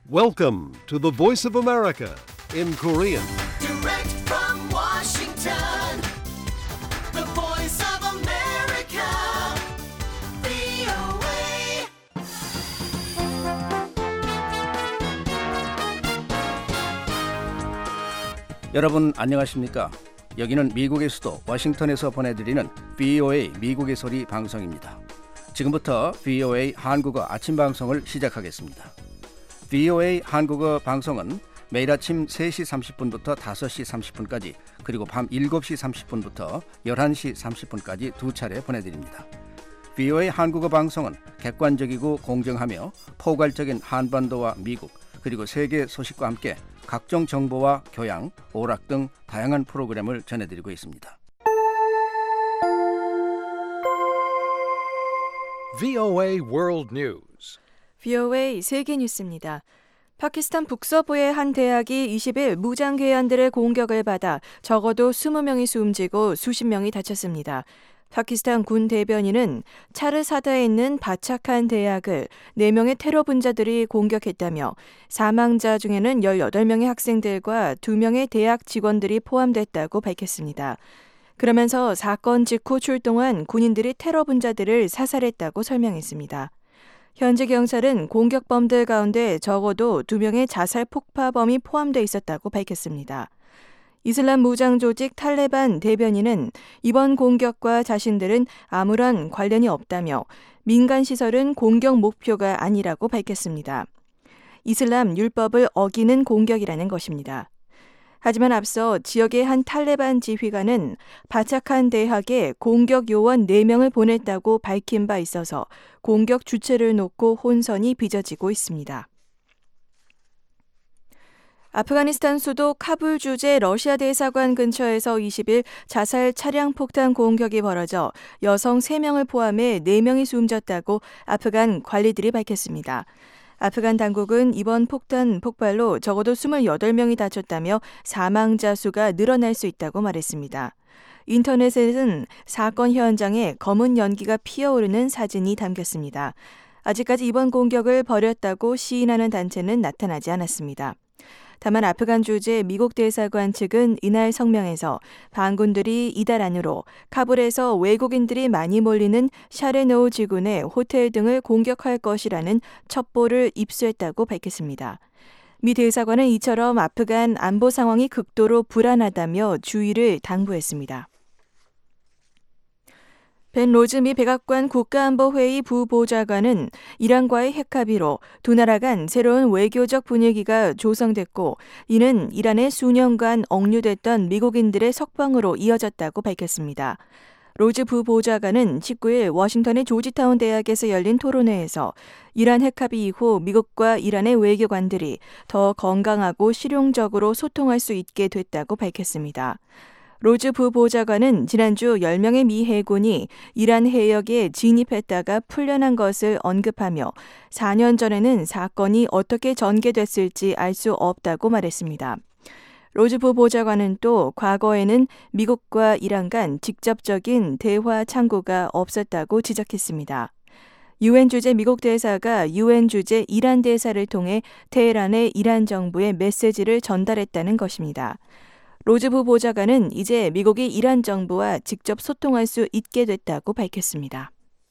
Welcome to the Voice of America in Korean. Direct from Washington, the Voice of America, VOA. 여러분 안녕하십니까? 여기는 미국의 수도 워싱턴에서 보내드리는 VOA 미국의 소리 방송입니다. 지금부터 VOA 한국어 아침 방송을 시작하겠습니다. VOA 한국어 방송은 매일 아침 3시 30분부터 5시 30분까지 그리고 밤 7시 30분부터 11시 30분까지 두 차례 보내드립니다. VOA 한국어 방송은 객관적이고 공정하며 포괄적인 한반도와 미국 그리고 세계 소식과 함께 각종 정보와 교양, 오락 등 다양한 프로그램을 전해드리고 있습니다. VOA World News. VOA 세계 뉴스입니다. 파키스탄 북서부의 한 대학이 20일 무장괴한들의 공격을 받아 적어도 20명이 숨지고 수십 명이 다쳤습니다. 파키스탄 군 대변인은 차르사다에 있는 바차칸 대학을 4명의 테러 분자들이 공격했다며 사망자 중에는 18명의 학생들과 2명의 대학 직원들이 포함됐다고 밝혔습니다. 그러면서 사건 직후 출동한 군인들이 테러 분자들을 사살했다고 설명했습니다. 현지 경찰은 공격범들 가운데 적어도 2명의 자살 폭파범이 포함돼 있었다고 밝혔습니다. 이슬람 무장 조직 탈레반 대변인은 이번 공격과 자신들은 아무런 관련이 없다며 민간 시설은 공격 목표가 아니라고 밝혔습니다. 이슬람 율법을 어기는 공격이라는 것입니다. 하지만 앞서 지역의 한 탈레반 지휘관은 바차칸 대학에 공격 요원 4명을 보냈다고 밝힌 바 있어서 공격 주체를 놓고 혼선이 빚어지고 있습니다. 아프가니스탄 수도 카불 주재 러시아 대사관 근처에서 20일 자살 차량 폭탄 공격이 벌어져 여성 3명을 포함해 4명이 숨졌다고 아프간 관리들이 밝혔습니다. 아프간 당국은 이번 폭탄 폭발로 적어도 28명이 다쳤다며 사망자 수가 늘어날 수 있다고 말했습니다. 인터넷에는 사건 현장에 검은 연기가 피어오르는 사진이 담겼습니다. 아직까지 이번 공격을 벌였다고 시인하는 단체는 나타나지 않았습니다. 다만 아프간 주재 미국 대사관 측은 이날 성명에서 반군들이 이달 안으로 카불에서 외국인들이 많이 몰리는 샤레노우 지군의 호텔 등을 공격할 것이라는 첩보를 입수했다고 밝혔습니다. 미 대사관은 이처럼 아프간 안보 상황이 극도로 불안하다며 주의를 당부했습니다. 벤 로즈 미 백악관 국가안보회의 부보좌관은 이란과의 핵합의로 두 나라 간 새로운 외교적 분위기가 조성됐고 이는 이란에 수년간 억류됐던 미국인들의 석방으로 이어졌다고 밝혔습니다. 로즈 부보좌관은 19일 워싱턴의 조지타운 대학에서 열린 토론회에서 이란 핵합의 이후 미국과 이란의 외교관들이 더 건강하고 실용적으로 소통할 수 있게 됐다고 밝혔습니다. 로즈 부보좌관은 지난주 10명의 미 해군이 이란 해역에 진입했다가 풀려난 것을 언급하며 4년 전에는 사건이 어떻게 전개됐을지 알 수 없다고 말했습니다. 로즈 부보좌관은 또 과거에는 미국과 이란 간 직접적인 대화 창구가 없었다고 지적했습니다. 유엔 주재 미국 대사가 유엔 주재 이란 대사를 통해 테헤란의 이란 정부의 메시지를 전달했다는 것입니다. 로즈 부보좌관은 이제 미국이 이란 정부와 직접 소통할 수 있게 됐다고 밝혔습니다.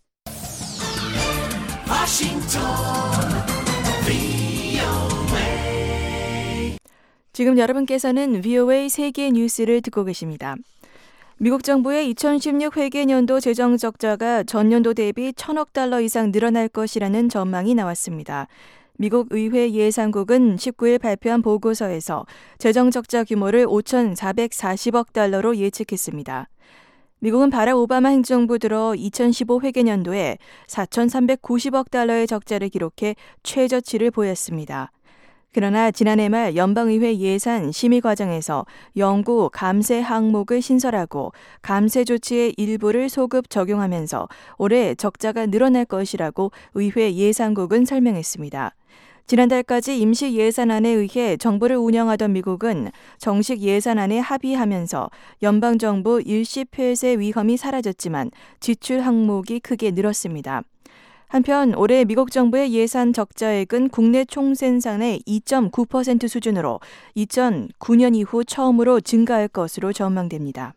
지금 여러분께서는 VOA 세계 뉴스를 듣고 계십니다. 미국 정부의 2016 회계년도 재정 적자가 전년도 대비 1,000억 달러 이상 늘어날 것이라는 전망이 나왔습니다. 미국 의회 예산국은 19일 발표한 보고서에서 재정 적자 규모를 5,440억 달러로 예측했습니다. 미국은 바락 오바마 행정부 들어 2015 회계년도에 4,390억 달러의 적자를 기록해 최저치를 보였습니다. 그러나 지난해 말 연방의회 예산 심의 과정에서 연구 감세 항목을 신설하고 감세 조치의 일부를 소급 적용하면서 올해 적자가 늘어날 것이라고 의회 예산국은 설명했습니다. 지난달까지 임시 예산안에 의해 정부를 운영하던 미국은 정식 예산안에 합의하면서 연방정부 일시 폐쇄 위험이 사라졌지만 지출 항목이 크게 늘었습니다. 한편 올해 미국 정부의 예산 적자액은 국내 총생산의 2.9% 수준으로 2009년 이후 처음으로 증가할 것으로 전망됩니다.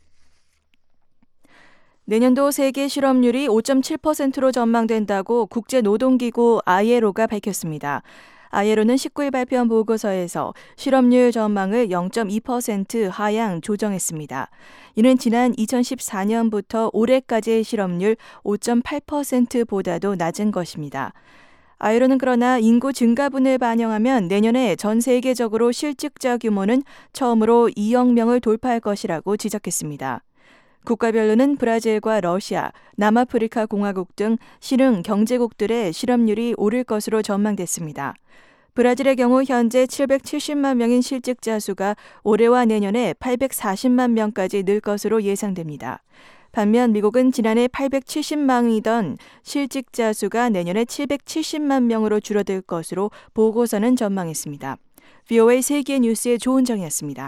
내년도 세계 실업률이 5.7%로 전망된다고 국제노동기구 ILO가 밝혔습니다. ILO는 19일 발표한 보고서에서 실업률 전망을 0.2% 하향 조정했습니다. 이는 지난 2014년부터 올해까지의 실업률 5.8%보다도 낮은 것입니다. ILO는 그러나 인구 증가분을 반영하면 내년에 전 세계적으로 실직자 규모는 처음으로 2억 명을 돌파할 것이라고 지적했습니다. 국가별로는 브라질과 러시아, 남아프리카 공화국 등 신흥 경제국들의 실업률이 오를 것으로 전망됐습니다. 브라질의 경우 현재 770만 명인 실직자 수가 올해와 내년에 840만 명까지 늘 것으로 예상됩니다. 반면 미국은 지난해 870만이던 실직자 수가 내년에 770만 명으로 줄어들 것으로 보고서는 전망했습니다. VOA 세계 뉴스의 조은정이었습니다.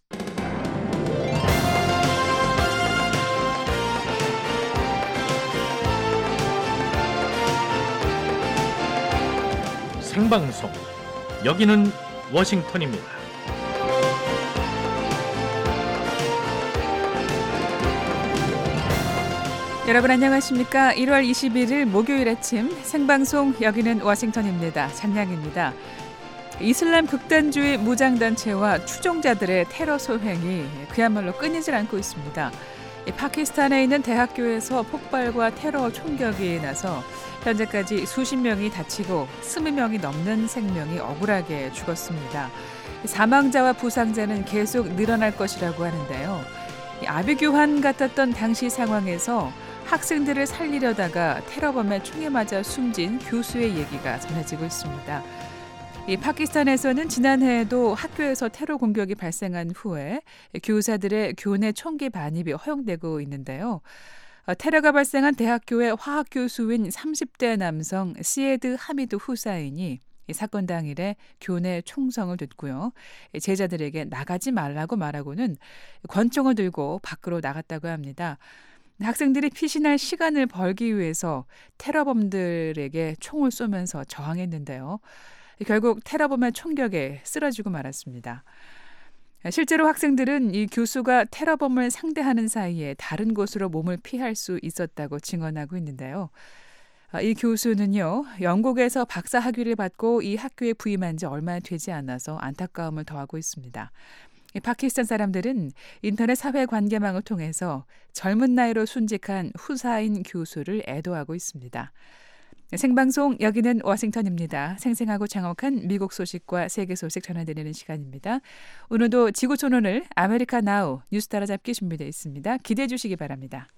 생방송 여기는 워싱턴입니다. 여러분 안녕하십니까? 1월 21일 목요일 아침 생방송 여기는 워싱턴입니다. 장량입니다. 이슬람 극단주의 무장단체와 추종자들의 테러 소행이 그야말로 끊이질 않고 있습니다. 파키스탄에 있는 대학교에서 폭발과 테러 총격이 나서 현재까지 수십 명이 다치고 20명이 넘는 생명이 억울하게 죽었습니다. 사망자와 부상자는 계속 늘어날 것이라고 하는데요. 아비규환 같았던 당시 상황에서 학생들을 살리려다가 테러범에 총에 맞아 숨진 교수의 얘기가 전해지고 있습니다. 파키스탄에서는 지난해에도 학교에서 테러 공격이 발생한 후에 교사들의 교내 총기 반입이 허용되고 있는데요. 테러가 발생한 대학교의 화학 교수인 30대 남성 시에드 하미드 후사인이 사건 당일에 교내 총성을 듣고요. 제자들에게 나가지 말라고 말하고는 권총을 들고 밖으로 나갔다고 합니다. 학생들이 피신할 시간을 벌기 위해서 테러범들에게 총을 쏘면서 저항했는데요. 결국 테러범의 총격에 쓰러지고 말았습니다. 실제로 학생들은 이 교수가 테러범을 상대하는 사이에 다른 곳으로 몸을 피할 수 있었다고 증언하고 있는데요. 이 교수는요, 영국에서 박사 학위를 받고 이 학교에 부임한 지 얼마 되지 않아서 안타까움을 더하고 있습니다. 파키스탄 사람들은 인터넷 사회 관계망을 통해서 젊은 나이로 순직한 후사인 교수를 애도하고 있습니다. 생방송 여기는 워싱턴입니다. 생생하고 정확한 미국 소식과 세계 소식 전해드리는 시간입니다. 오늘도 지구촌오늘 아메리카 나우 뉴스 따라잡기 준비되어 있습니다. 기대해 주시기 바랍니다.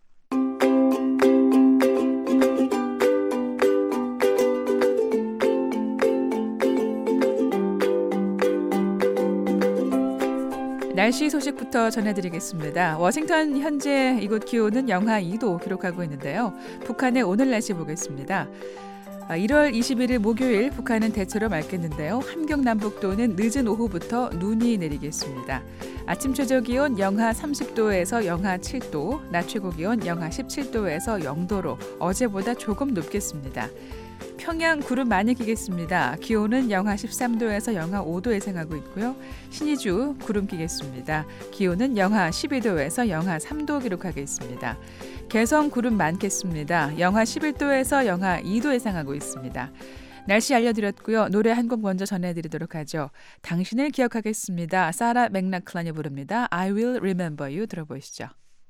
날씨 소식부터 전해드리겠습니다. 워싱턴 현재 이곳 기온은 영하 2도 기록하고 있는데요. 북한의 오늘 날씨 보겠습니다. 1월 21일 목요일 북한은 대체로 맑겠는데요. 함경 남북도는 늦은 오후부터 눈이 내리겠습니다. 아침 최저 기온 영하 30도에서 영하 7도, 낮 최고 기온 영하 17도에서 0도로 어제보다 조금 높겠습니다. 평양 구름 많이 끼겠습니다. 기온은 영하 13도에서 영하 5도 예상하고 있고요. 신의주 구름 끼겠습니다. 기온은 영하 12도에서 영하 3도 기록하겠습니다. 개성 구름 많겠습니다. 영하 11도에서 영하 2도 예상하고 있습니다. 날씨 알려드렸고요. 노래 한 곡 먼저 전해드리도록 하죠. 당신을 기억하겠습니다. 사라 맥락클란이 부릅니다. I will remember you 들어보시죠.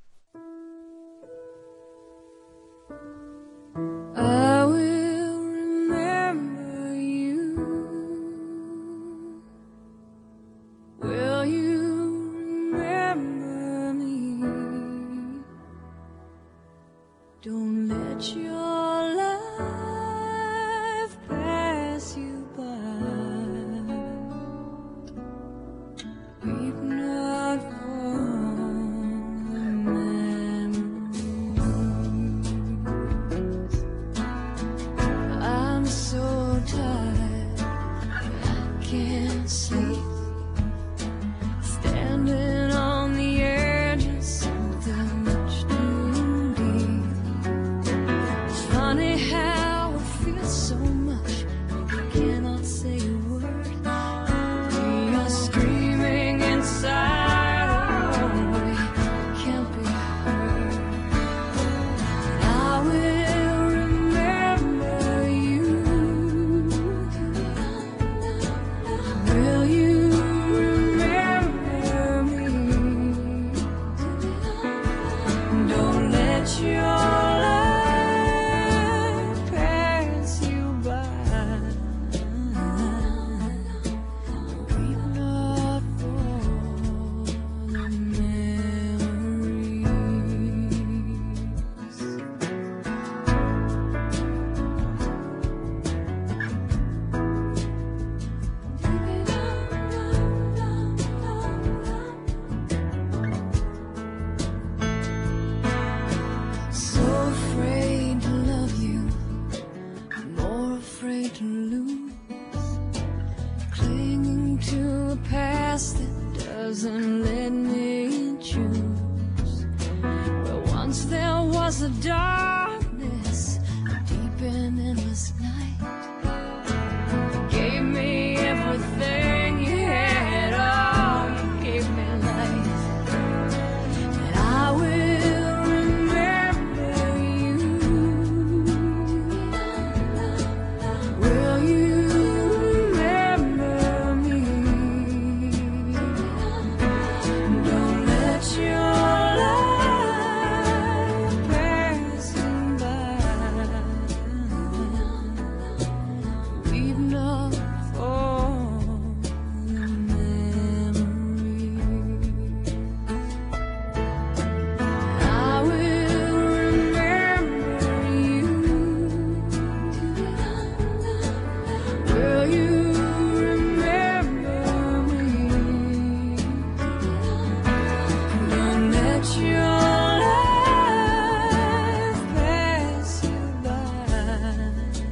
I will remember you. Will you remember me? Don't let your life pass you by. Weep not for the memories. I'm so tired, I can't sleep. Standing on the edge of something much too deep. It's funny how past that doesn't let me choose. Where once there was a darkness, a deep and endless night. Gave me everything you had, oh, you gave me life. And I will remember you. Will you remember me? Don't let your life passing by. Weep not for the memory. I will remember you. Will you remember me? Don't let your life pass you by.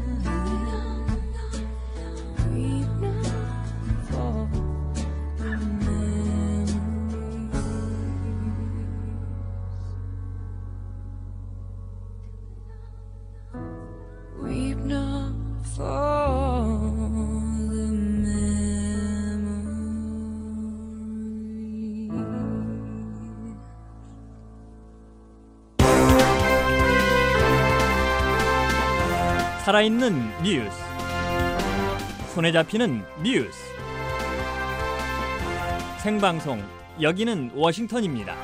Weep not for the memories. Weep not for the memories. 살아있는 뉴스, 손에 잡히는 뉴스, 생방송 여기는 워싱턴입니다.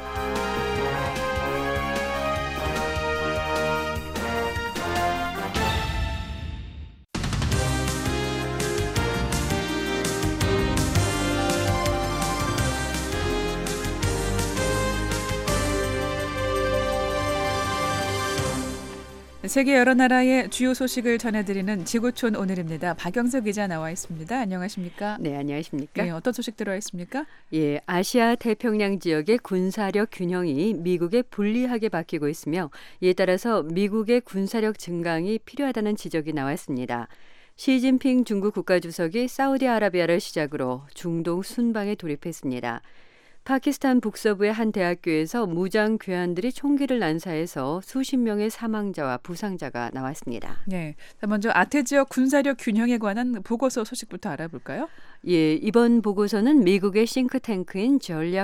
세계 여러 나라의 주요 소식을 전해드리는 지구촌 오늘입니다. 박영석 기자 나와 있습니다. 안녕하십니까? 네, 안녕하십니까? 네, 어떤 소식 들어와 있습니까? 예, 아시아 태평양 지역의 군사력 균형이 미국에 불리하게 바뀌고 있으며 이에 따라서 미국의 군사력 증강이 필요하다는 지적이 나왔습니다. 시진핑 중국 국가주석이 사우디아라비아를 시작으로 중동 순방에 돌입했습니다. 파키스탄 북서부의 한 대학교에서 무장 괴한들이 총기를 난사해서 수십 명의 사망자와 부상자가 나왔습니다. 네, 먼저 아태 지역 군사력 균형에 관한 보고서 소식부터 알아볼까요? 예, 이번 보고서는 미국의 싱크탱크인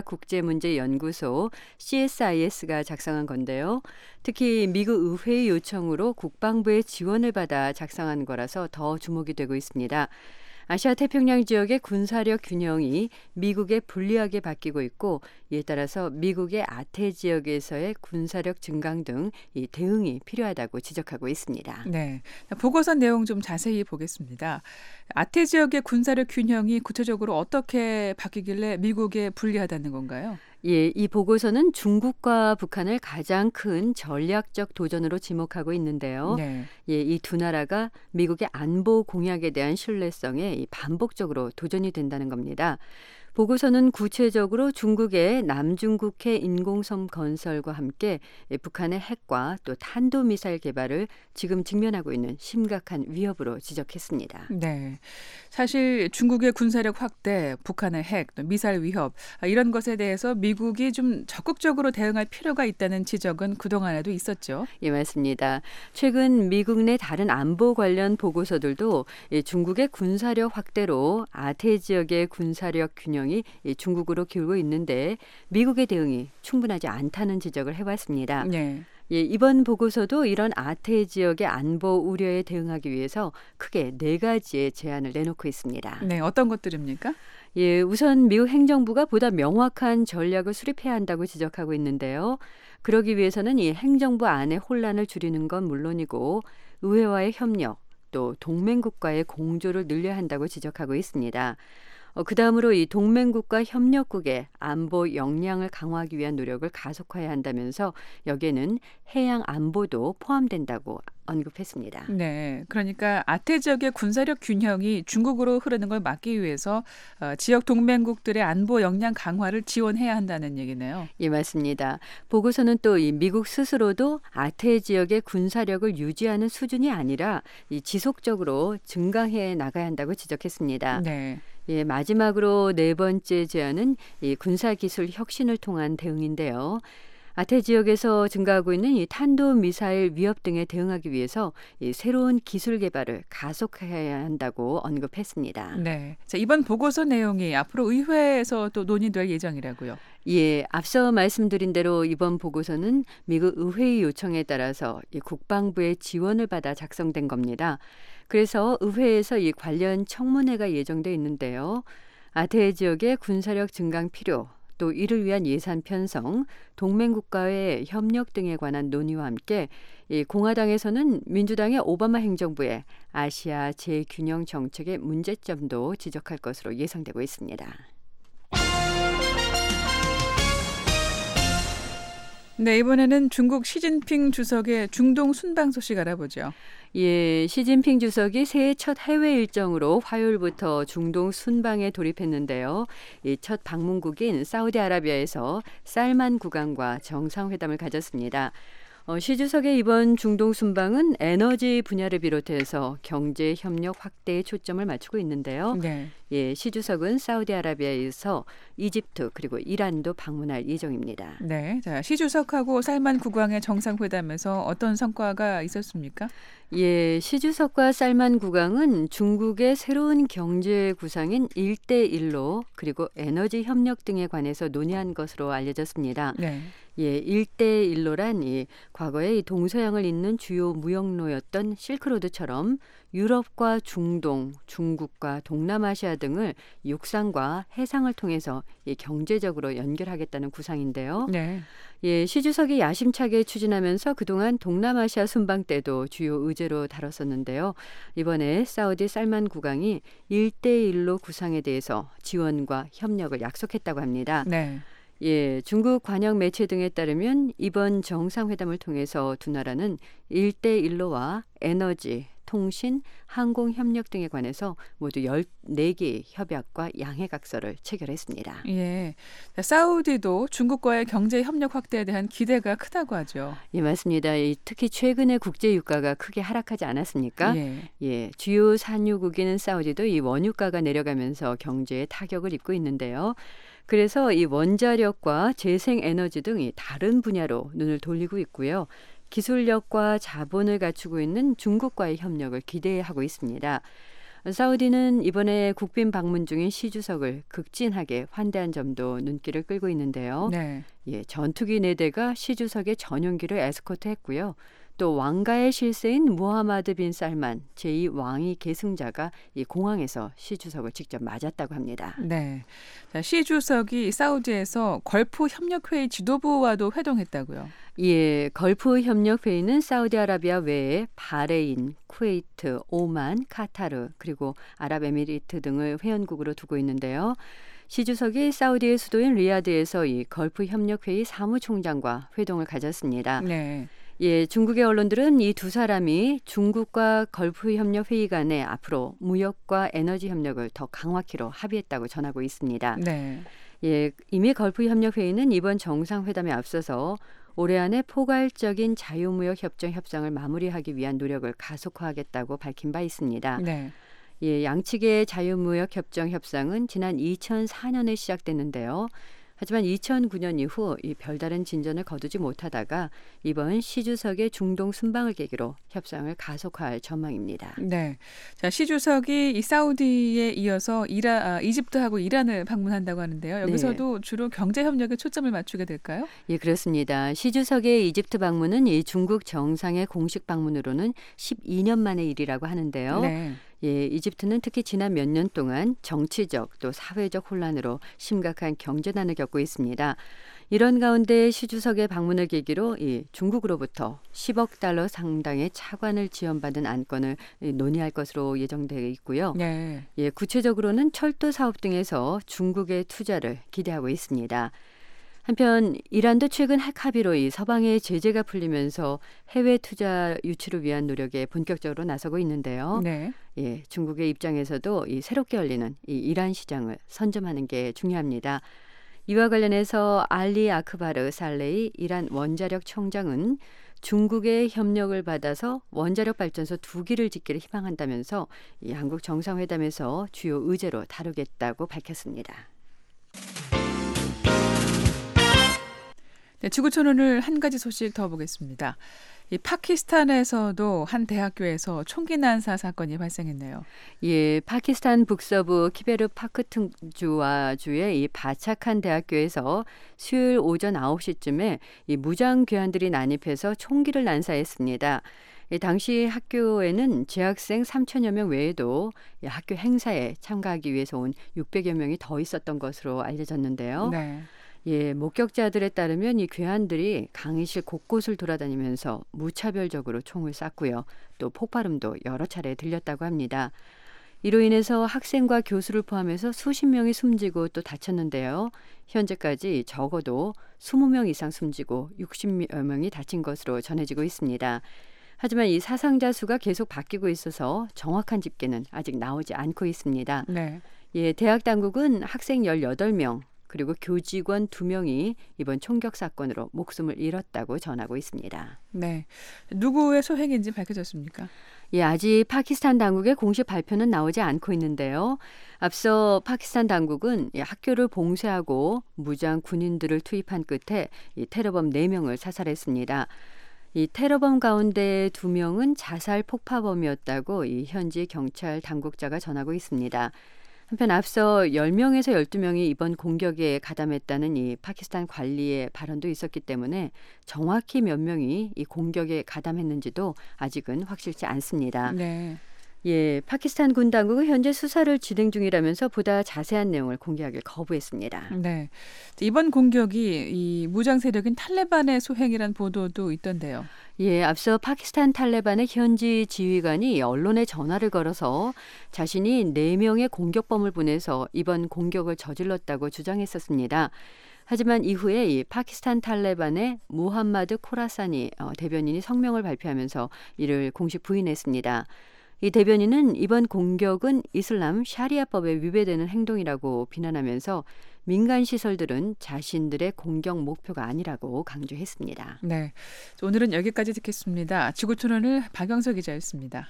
전략국제문제연구소 CSIS가 작성한 건데요. 특히 미국 의회의 요청으로 국방부의 지원을 받아 작성한 거라서 더 주목이 되고 있습니다. 아시아 태평양 지역의 군사력 균형이 미국에 불리하게 바뀌고 있고 이에 따라서 미국의 아태 지역에서의 군사력 증강 등 이 대응이 필요하다고 지적하고 있습니다. 네, 보고서 내용 좀 자세히 보겠습니다. 아태 지역의 군사력 균형이 구체적으로 어떻게 바뀌길래 미국에 불리하다는 건가요? 예, 이 보고서는 중국과 북한을 가장 큰 전략적 도전으로 지목하고 있는데요. 네. 예, 이 두 나라가 미국의 안보 공약에 대한 신뢰성에 반복적으로 도전이 된다는 겁니다. 보고서는 구체적으로 중국의 남중국해 인공섬 건설과 함께 북한의 핵과 또 탄도미사일 개발을 지금 직면하고 있는 심각한 위협으로 지적했습니다. 네, 사실 중국의 군사력 확대, 북한의 핵, 또 미사일 위협 이런 것에 대해서 미국이 좀 적극적으로 대응할 필요가 있다는 지적은 그동안에도 있었죠. 예, 맞습니다. 최근 미국 내 다른 안보 관련 보고서들도 중국의 군사력 확대로 아태 지역의 군사력 균형이 중국으로 기울고 있는데 미국의 대응이 충분하지 않다는 지적을 해왔습니다. 네. 예, 이번 보고서도 이런 아태 지역의 안보 우려에 대응하기 위해서 크게 4가지의 제안을 내놓고 있습니다. 네, 어떤 것들입니까? 예, 우선 미국 행정부가 보다 명확한 전략을 수립해야 한다고 지적하고 있는데요. 그러기 위해서는 이 행정부 안의 혼란을 줄이는 건 물론이고 의회와의 협력, 또 동맹국과의 공조를 늘려야 한다고 지적하고 있습니다. 그다음으로 이 동맹국과 협력국의 안보 역량을 강화하기 위한 노력을 가속화해야 한다면서 여기에는 해양 안보도 포함된다고 언급했습니다. 네, 그러니까 아태 지역의 군사력 균형이 중국으로 흐르는 걸 막기 위해서 지역 동맹국들의 안보 역량 강화를 지원해야 한다는 얘기네요. 예, 맞습니다. 보고서는 또 이 미국 스스로도 아태 지역의 군사력을 유지하는 수준이 아니라 이 지속적으로 증강해 나가야 한다고 지적했습니다. 네. 예, 마지막으로 네 번째 제안은 이 군사기술 혁신을 통한 대응인데요. 아태 지역에서 증가하고 있는 이 탄도미사일 위협 등에 대응하기 위해서 이 새로운 기술 개발을 가속해야 한다고 언급했습니다. 네. 자, 이번 보고서 내용이 앞으로 의회에서 또 논의될 예정이라고요. 예, 앞서 말씀드린 대로 이번 보고서는 미국 의회의 요청에 따라서 이 국방부의 지원을 받아 작성된 겁니다. 그래서 의회에서 이 관련 청문회가 예정돼 있는데요. 아태 지역의 군사력 증강 필요, 또 이를 위한 예산 편성, 동맹 국가의 협력 등에 관한 논의와 함께 이 공화당에서는 민주당의 오바마 행정부의 아시아 재균형 정책의 문제점도 지적할 것으로 예상되고 있습니다. 네, 이번에는 중국 시진핑 주석의 중동 순방 소식 알아보죠. 예, 시진핑 주석이 새해 첫 해외 일정으로 화요일부터 중동 순방에 돌입했는데요. 이 첫 방문국인 사우디아라비아에서 살만 국왕과 정상회담을 가졌습니다. 시 주석의 이번 중동 순방은 에너지 분야를 비롯해서 경제 협력 확대에 초점을 맞추고 있는데요. 네. 예, 시 주석은 사우디아라비아에서 이집트 그리고 이란도 방문할 예정입니다. 네. 자, 시 주석하고 살만 국왕의 정상회담에서 어떤 성과가 있었습니까? 예, 시 주석과 살만 국왕은 중국의 새로운 경제 구상인 1대1로 그리고 에너지 협력 등에 관해서 논의한 것으로 알려졌습니다. 네. 예, 1대1로란 이 과거에 이 동서양을 잇는 주요 무역로였던 실크로드처럼 유럽과 중동, 중국과 동남아시아 등을 육상과 해상을 통해서 이 경제적으로 연결하겠다는 구상인데요. 네. 예, 시 주석이 야심차게 추진하면서 그동안 동남아시아 순방 때도 주요 의제로 다뤘었는데요. 이번에 사우디 살만 국왕이 1대1로 구상에 대해서 지원과 협력을 약속했다고 합니다. 네. 예, 중국 관영 매체 등에 따르면 이번 정상회담을 통해서 두 나라는 1대1로와 에너지, 통신, 항공 협력 등에 관해서 모두 14개의 협약과 양해각서를 체결했습니다. 예. 자, 사우디도 중국과의 경제 협력 확대에 대한 기대가 크다고 하죠. 예, 맞습니다. 특히 최근에 국제 유가가 크게 하락하지 않았습니까? 예. 예, 주요 산유국인 사우디도 이 원유가가 내려가면서 경제에 타격을 입고 있는데요. 그래서 이 원자력과 재생에너지 등 이 다른 분야로 눈을 돌리고 있고요. 기술력과 자본을 갖추고 있는 중국과의 협력을 기대하고 있습니다. 사우디는 이번에 국빈 방문 중인 시 주석을 극진하게 환대한 점도 눈길을 끌고 있는데요. 네. 예, 전투기 4대가 시 주석의 전용기를 에스코트했고요. 또 왕가의 실세인 무하마드 빈 살만 제2왕위 계승자가 이 공항에서 시 주석을 직접 맞았다고 합니다. 네. 자, 시 주석이 사우디에서 걸프 협력회의 지도부와도 회동했다고요. 예, 걸프 협력회의는 사우디아라비아 외에 바레인, 쿠웨이트, 오만, 카타르 그리고 아랍에미리트 등을 회원국으로 두고 있는데요. 시 주석이 사우디의 수도인 리야드에서 이 걸프 협력회의 사무총장과 회동을 가졌습니다. 네. 예, 중국의 언론들은 이 두 사람이 중국과 걸프 협력 회의 간에 앞으로 무역과 에너지 협력을 더 강화키로 합의했다고 전하고 있습니다. 네. 예, 이미 걸프 협력 회의는 이번 정상회담에 앞서서 올해 안에 포괄적인 자유무역 협정 협상을 마무리하기 위한 노력을 가속화하겠다고 밝힌 바 있습니다. 네. 예, 양측의 자유무역 협정 협상은 지난 2004년에 시작됐는데요. 하지만 2009년 이후 이 별다른 진전을 거두지 못하다가 이번 시 주석의 중동 순방을 계기로 협상을 가속화할 전망입니다. 네. 자, 시 주석이 이 사우디에 이어서 이집트하고 이란을 방문한다고 하는데요. 여기서도 주로 경제 협력에 초점을 맞추게 될까요? 예, 그렇습니다. 시 주석의 이집트 방문은 이 중국 정상의 공식 방문으로는 12년 만의 일이라고 하는데요. 네. 예, 이집트는 특히 지난 몇 년 동안 정치적 또 사회적 혼란으로 심각한 경제난을 겪고 있습니다. 이런 가운데 시 주석의 방문을 계기로 이 중국으로부터 10억 달러 상당의 차관을 지원받은 안건을 논의할 것으로 예정되어 있고요. 네. 예, 구체적으로는 철도 사업 등에서 중국의 투자를 기대하고 있습니다. 한편 이란도 최근 핵 합의로 이 서방의 제재가 풀리면서 해외 투자 유치를 위한 노력에 본격적으로 나서고 있는데요. 네. 예, 중국의 입장에서도 이 새롭게 열리는 이 이란 시장을 선점하는 게 중요합니다. 이와 관련해서 알리 아크바르 살레이 이란 원자력 청장은 중국의 협력을 받아서 원자력 발전소 2기를 짓기를 희망한다면서 이 한국 정상회담에서 주요 의제로 다루겠다고 밝혔습니다. 네, 지구촌 오늘 한 가지 소식 더 보겠습니다. 이 파키스탄에서도 한 대학교에서 총기 난사 사건이 발생했네요. 예, 파키스탄 북서부 키베르 파크툰주와 주의 이 바차칸 대학교에서 수요일 오전 9시쯤에 이 무장 괴한들이 난입해서 총기를 난사했습니다. 당시 학교에는 재학생 3천여 명 외에도 학교 행사에 참가하기 위해서 온 600여 명이 더 있었던 것으로 알려졌는데요. 네. 예, 목격자들에 따르면 이 괴한들이 강의실 곳곳을 돌아다니면서 무차별적으로 총을 쐈고요. 또 폭발음도 여러 차례 들렸다고 합니다. 이로 인해서 학생과 교수를 포함해서 수십 명이 숨지고 또 다쳤는데요. 현재까지 적어도 20명 이상 숨지고 60여 명이 다친 것으로 전해지고 있습니다. 하지만 이 사상자 수가 계속 바뀌고 있어서 정확한 집계는 아직 나오지 않고 있습니다. 네. 예, 대학 당국은 학생 18명 그리고 교직원 2명이 이번 총격 사건으로 목숨을 잃었다고 전하고 있습니다. 네. 누구의 소행인지 밝혀졌습니까? 예, 아직 파키스탄 당국의 공식 발표는 나오지 않고 있는데요. 앞서 파키스탄 당국은 학교를 봉쇄하고 무장 군인들을 투입한 끝에 이 테러범 4명을 사살했습니다. 이 테러범 가운데 2명은 자살 폭파범이었다고 이 현지 경찰 당국자가 전하고 있습니다. 한편 앞서 10명에서 12명이 이번 공격에 가담했다는 이 파키스탄 관리의 발언도 있었기 때문에 정확히 몇 명이 이 공격에 가담했는지도 아직은 확실치 않습니다. 네. 예, 파키스탄 군 당국은 현재 수사를 진행 중이라면서 보다 자세한 내용을 공개하길 거부했습니다. 네. 이번 공격이 이 무장 세력인 탈레반의 소행이란 보도도 있던데요. 예, 앞서 파키스탄 탈레반의 현지 지휘관이 언론에 전화를 걸어서 자신이 4명의 공격범을 보내서 이번 공격을 저질렀다고 주장했었습니다. 하지만 이후에 이 파키스탄 탈레반의 무함마드 코라사니 대변인이 성명을 발표하면서 이를 공식 부인했습니다. 이 대변인은 이번 공격은 이슬람 샤리아법에 위배되는 행동이라고 비난하면서 민간 시설들은 자신들의 공격 목표가 아니라고 강조했습니다. 네. 오늘은 여기까지 듣겠습니다. 지구촌 오늘 박영석 기자였습니다.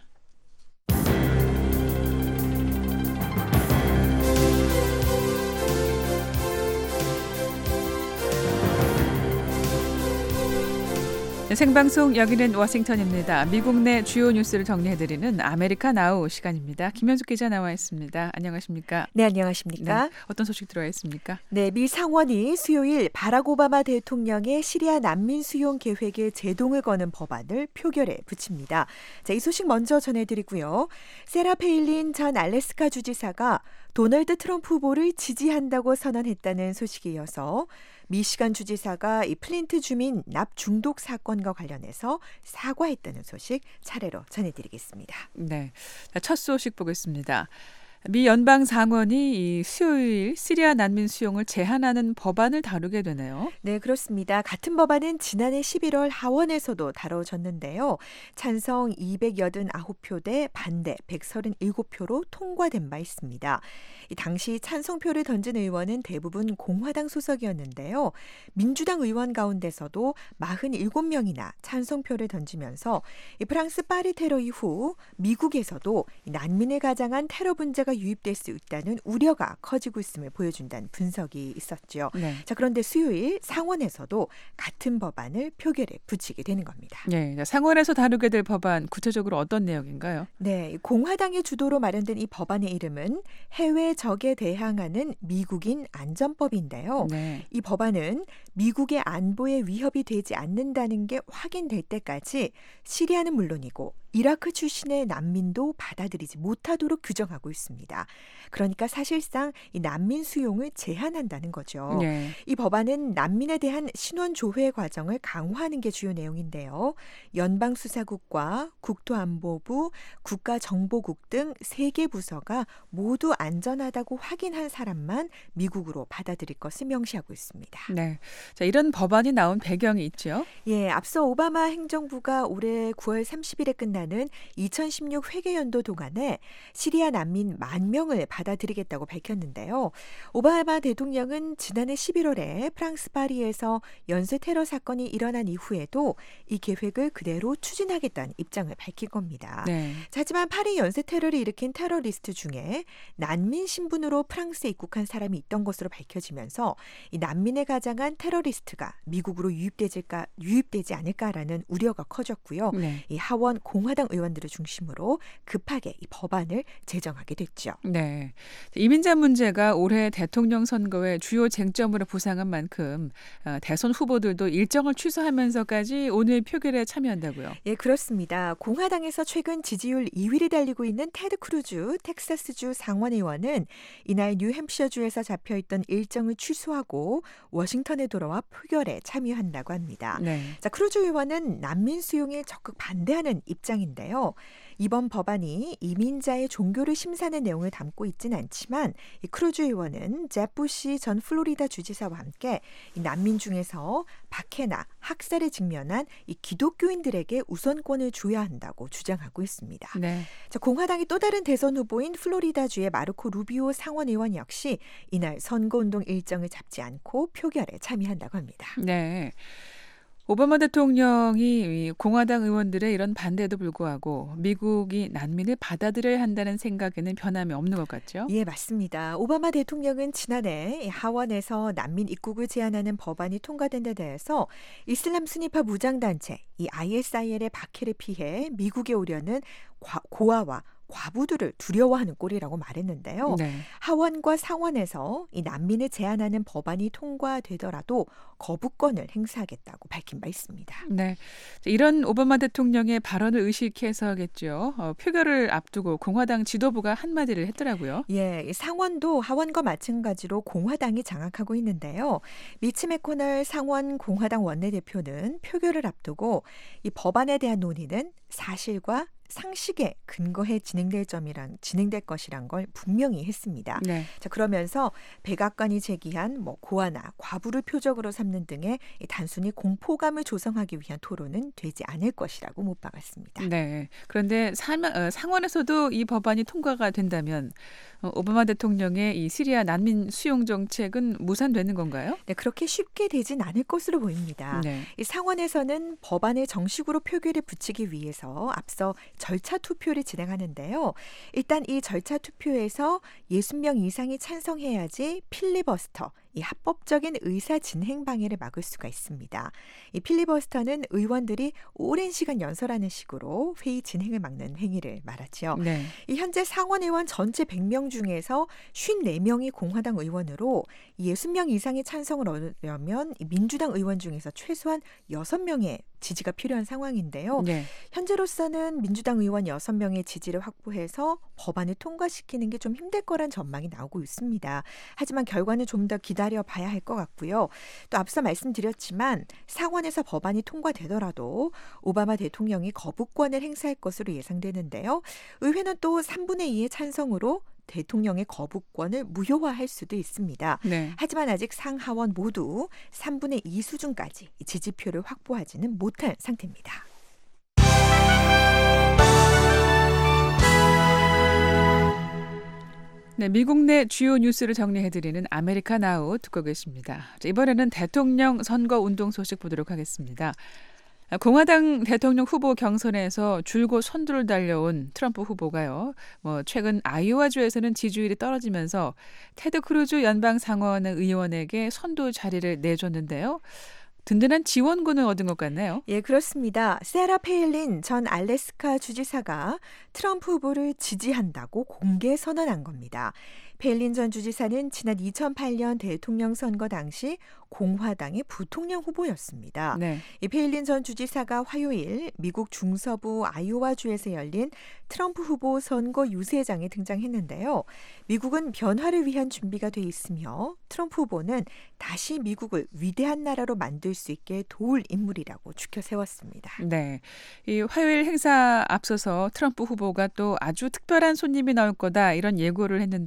네, 생방송 여기는 워싱턴입니다. 미국 내 주요 뉴스를 정리해드리는 아메리카 나우 시간입니다. 김현숙 기자 나와 있습니다. 안녕하십니까? 네, 안녕하십니까? 네, 어떤 소식 들어와 있습니까? 네, 미 상원이 수요일 바락 오바마 대통령의 시리아 난민 수용 계획에 제동을 거는 법안을 표결에 붙입니다. 자, 이 소식 먼저 전해드리고요. 세라 페일린 전 알래스카 주지사가 도널드 트럼프 후보를 지지한다고 선언했다는 소식에 이어서 미시간 주지사가 이 플린트 주민 납 중독 사건과 관련해서 사과했다는 소식 차례로 전해드리겠습니다. 네, 첫 소식 보겠습니다. 미 연방 상원이 이 수요일 시리아 난민 수용을 제한하는 법안을 다루게 되네요. 네, 그렇습니다. 같은 법안은 지난해 11월 하원에서도 다뤄졌는데요. 찬성 289표 대 반대 137표로 통과된 바 있습니다. 당시 찬성표를 던진 의원은 대부분 공화당 소속이었는데요. 민주당 의원 가운데서도 47명이나 찬성표를 던지면서 프랑스 파리 테러 이후 미국에서도 난민을 가장한 테러 문제가 유입될 수 있다는 우려가 커지고 있음을 보여준다는 분석이 있었죠. 네. 자, 그런데 수요일 상원에서도 같은 법안을 표결에 붙이게 되는 겁니다. 네, 상원에서 다루게 될 법안 구체적으로 어떤 내용인가요? 네, 공화당의 주도로 마련된 이 법안의 이름은 해외 적에 대항하는 미국인 안전법인데요. 네. 이 법안은 미국의 안보에 위협이 되지 않는다는 게 확인될 때까지 시리아는 물론이고 이라크 출신의 난민도 받아들이지 못하도록 규정하고 있습니다. 그러니까 사실상 이 난민 수용을 제한한다는 거죠. 네. 이 법안은 난민에 대한 신원 조회 과정을 강화하는 게 주요 내용인데요. 연방수사국과 국토안보부, 국가정보국 등 3개 부서가 모두 안전하다고 확인한 사람만 미국으로 받아들일 것을 명시하고 있습니다. 네. 자, 이런 법안이 나온 배경이 있죠. 예, 앞서 오바마 행정부가 올해 9월 30일에 끝난 시리아는 2016 회계연도 동안에 시리아 난민 10,000명을 받아들이겠다고 밝혔는데요. 오바마 대통령은 지난해 11월에 프랑스 파리에서 연쇄 테러 사건이 일어난 이후에도 이 계획을 그대로 추진하겠다는 입장을 밝힌 겁니다. 네. 하지만 파리 연쇄 테러를 일으킨 테러리스트 중에 난민 신분으로 프랑스에 입국한 사람이 있던 것으로 밝혀지면서 이 난민에 가장한 테러리스트가 미국으로 유입되지 않을까라는 우려가 커졌고요. 네. 이 하원 공화당 의원들을 중심으로 급하게 이 법안을 제정하게 됐죠. 네. 이민자 문제가 올해 대통령 선거의 주요 쟁점으로 부상한 만큼 대선 후보들도 일정을 취소하면서까지 오늘 표결에 참여한다고요. 예, 그렇습니다. 공화당에서 최근 지지율 2위를 달리고 있는 테드 크루즈 텍사스주 상원의원은 이날 뉴햄프셔주에서 잡혀있던 일정을 취소하고 워싱턴에 돌아와 표결에 참여한다고 합니다. 네. 자, 크루즈 의원은 난민 수용에 적극 반대하는 입장인데요. 이번 법안이 이민자의 종교를 심사하는 내용을 담고 있지는 않지만 이 크루즈 의원은 제프 부시 전 플로리다 주지사와 함께 이 난민 중에서 박해나 학살에 직면한 이 기독교인들에게 우선권을 줘야 한다고 주장하고 있습니다. 네. 자, 공화당의 또 다른 대선 후보인 플로리다주의 마르코 루비오 상원 의원 역시 이날 선거운동 일정을 잡지 않고 표결에 참여한다고 합니다. 네. 오바마 대통령이 공화당 의원들의 이런 반대에도 불구하고 미국이 난민을 받아들여야 한다는 생각에는 변함이 없는 것 같죠? 예, 맞습니다. 오바마 대통령은 지난해 하원에서 난민 입국을 제한하는 법안이 통과된 데 대해서 이슬람 순위파 무장단체 이 ISIL의 박해를 피해 미국에 오려는 고아와 과부들을 두려워하는 꼴이라고 말했는데요. 네. 하원과 상원에서 이 난민을 제한하는 법안이 통과되더라도 거부권을 행사하겠다고 밝힌 바 있습니다. 네, 이런 오바마 대통령의 발언을 의식해서겠죠. 표결을 앞두고 공화당 지도부가 한마디를 했더라고요. 예, 상원도 하원과 마찬가지로 공화당이 장악하고 있는데요. 미치 매코널 상원 공화당 원내대표는 표결을 앞두고 이 법안에 대한 논의는 사실과 상식에 근거해 진행될 것이란 걸 분명히 했습니다. 네. 자, 그러면서 백악관이 제기한 고아나 과부를 표적으로 삼는 등의 단순히 공포감을 조성하기 위한 토론은 되지 않을 것이라고 못 박았습니다. 네. 그런데 상원에서도 이 법안이 통과가 된다면 오바마 대통령의 이 시리아 난민 수용 정책은 무산되는 건가요? 네, 그렇게 쉽게 되진 않을 것으로 보입니다. 네. 이 상원에서는 법안을 정식으로 표결에 붙이기 위해서 앞서 절차 투표를 진행하는데요. 일단 이 절차 투표에서 60명 이상이 찬성해야지 필리버스터, 이 합법적인 의사 진행 방해를 막을 수가 있습니다. 이 필리버스터는 의원들이 오랜 시간 연설하는 식으로 회의 진행을 막는 행위를 말하죠. 네. 이 현재 상원 의원 전체 100명 중에서 54명이 공화당 의원으로 60명 이상의 찬성을 얻으려면 이 민주당 의원 중에서 최소한 6명의 지지가 필요한 상황인데요. 네. 현재로서는 민주당 의원 6명의 지지를 확보해서 법안을 통과시키는 게 좀 힘들 거란 전망이 나오고 있습니다. 하지만 결과는 좀 더 기다려봐야 할 것 같고요. 또 앞서 말씀드렸지만 상원에서 법안이 통과되더라도 오바마 대통령이 거부권을 행사할 것으로 예상되는데요. 의회는 또 3분의 2의 찬성으로 대통령의 거부권을 무효화할 수도 있습니다. 네. 하지만 아직 상하원 모두 3분의 2 수준까지 지지표를 확보하지는 못한 상태입니다. 네, 미국 내 주요 뉴스를 정리해드리는 아메리카 나우 듣고 계십니다. 이번에는 대통령 선거 운동 소식 보도록 하겠습니다. 공화당 대통령 후보 경선에서 줄곧 선두를 달려온 트럼프 후보가요. 최근 아이오와주에서는 지지율이 떨어지면서 테드 크루즈 연방 상원 의원에게 선두 자리를 내줬는데요. 든든한 지원군을 얻은 것 같네요. 예, 그렇습니다. 세라 페일린 전 알래스카 주지사가 트럼프 후보를 지지한다고 공개 선언한 겁니다. 페일린 전 주지사는 지난 2008년 대통령 선거 당시 공화당의 부통령 후보였습니다. 네. 이 페일린 전 주지사가 화요일 미국 중서부 아이오와주에서 열린 트럼프 후보 선거 유세장에 등장했는데요. 미국은 변화를 위한 준비가 돼 있으며 트럼프 후보는 다시 미국을 위대한 나라로 만들 수 있게 도울 인물이라고 추켜 세웠습니다. 네, 이 화요일 행사 앞서서 트럼프 후보가 또 아주 특별한 손님이 나올 거다 이런 예고를 했는데요.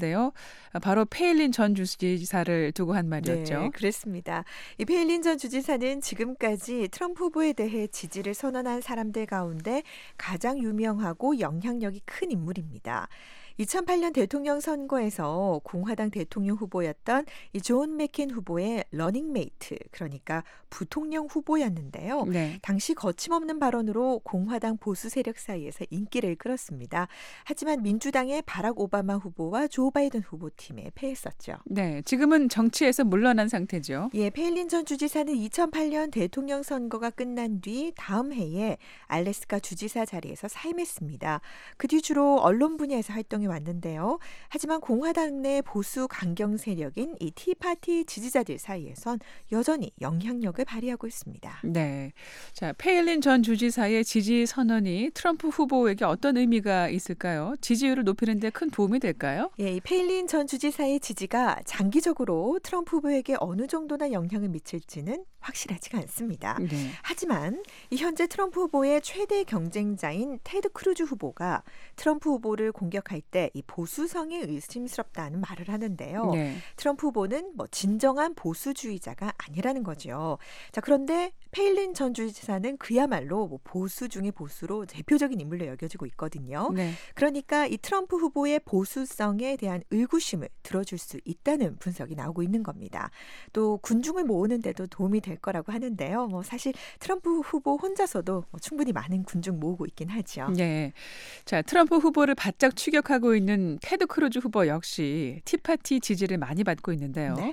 바로 페일린 전 주지사를 두고 한 말이었죠. 네, 그렇습니다. 이 페일린 전 주지사는 지금까지 트럼프 후보에 대해 지지를 선언한 사람들 가운데 가장 유명하고 영향력이 큰 인물입니다. 2008년 대통령 선거에서 공화당 대통령 후보였던 이 존 맥케인 후보의 러닝메이트, 그러니까 부통령 후보였는데요. 네. 당시 거침없는 발언으로 공화당 보수 세력 사이에서 인기를 끌었습니다. 하지만 민주당의 바락 오바마 후보와 조 바이든 후보 팀에 패했었죠. 네, 지금은 정치에서 물러난 상태죠. 예, 페일린 전 주지사는 2008년 대통령 선거가 끝난 뒤 다음 해에 알래스카 주지사 자리에서 사임했습니다. 그 뒤 주로 언론 분야에서 활동해 왔는데요. 하지만 공화당 내 보수 강경 세력인 이 티파티 지지자들 사이에선 여전히 영향력을 발휘하고 있습니다. 네, 자 페일린 전 주지사의 지지 선언이 트럼프 후보에게 어떤 의미가 있을까요? 지지율을 높이는 데 큰 도움이 될까요? 예, 이 페일린 전 주지사의 지지가 장기적으로 트럼프 후보에게 어느 정도나 영향을 미칠지는 확실하지가 않습니다. 네. 하지만 이 현재 트럼프 후보의 최대 경쟁자인 테드 크루즈 후보가 트럼프 후보를 공격할 때 이 보수성이 의심스럽다는 말을 하는데요. 네. 트럼프 후보는 진정한 보수주의자가 아니라는 거죠. 자, 그런데 페일린 전 주지사는 그야말로 보수 중의 보수로 대표적인 인물로 여겨지고 있거든요. 네. 그러니까 이 트럼프 후보의 보수성에 대한 의구심을 들어줄 수 있다는 분석이 나오고 있는 겁니다. 또 군중을 모으는 데도 도움이 될 거라고 하는데요. 사실 트럼프 후보 혼자서도 충분히 많은 군중 모으고 있긴 하죠. 네. 자, 트럼프 후보를 바짝 추격하고 있는 테드 크루즈 후보 역시 티파티 지지를 많이 받고 있는데요. 네.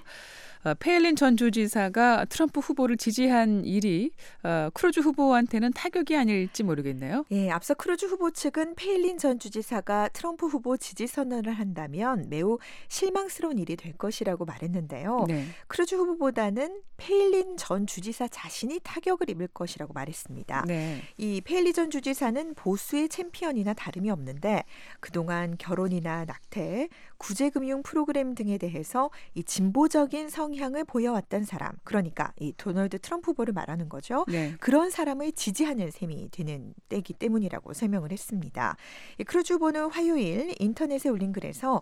페일린 전 주지사가 트럼프 후보를 지지한 일이 크루즈 후보한테는 타격이 아닐지 모르겠네요. 예, 앞서 크루즈 후보 측은 페일린 전 주지사가 트럼프 후보 지지 선언을 한다면 매우 실망스러운 일이 될 것이라고 말했는데요. 네. 크루즈 후보보다는 페일린 전 주지사 자신이 타격을 입을 것이라고 말했습니다. 네. 이 페일린 전 주지사는 보수의 챔피언이나 다름이 없는데 그동안 결혼이나 낙태, 구제금융 프로그램 등에 대해서 이 진보적인 성향을 보여왔던 사람, 그러니까 이 도널드 트럼프 후보를 말하는 거죠. 네. 그런 사람을 지지하는 셈이 되는 때이기 때문이라고 설명을 했습니다. 이 크루즈 후보는 화요일 인터넷에 올린 글에서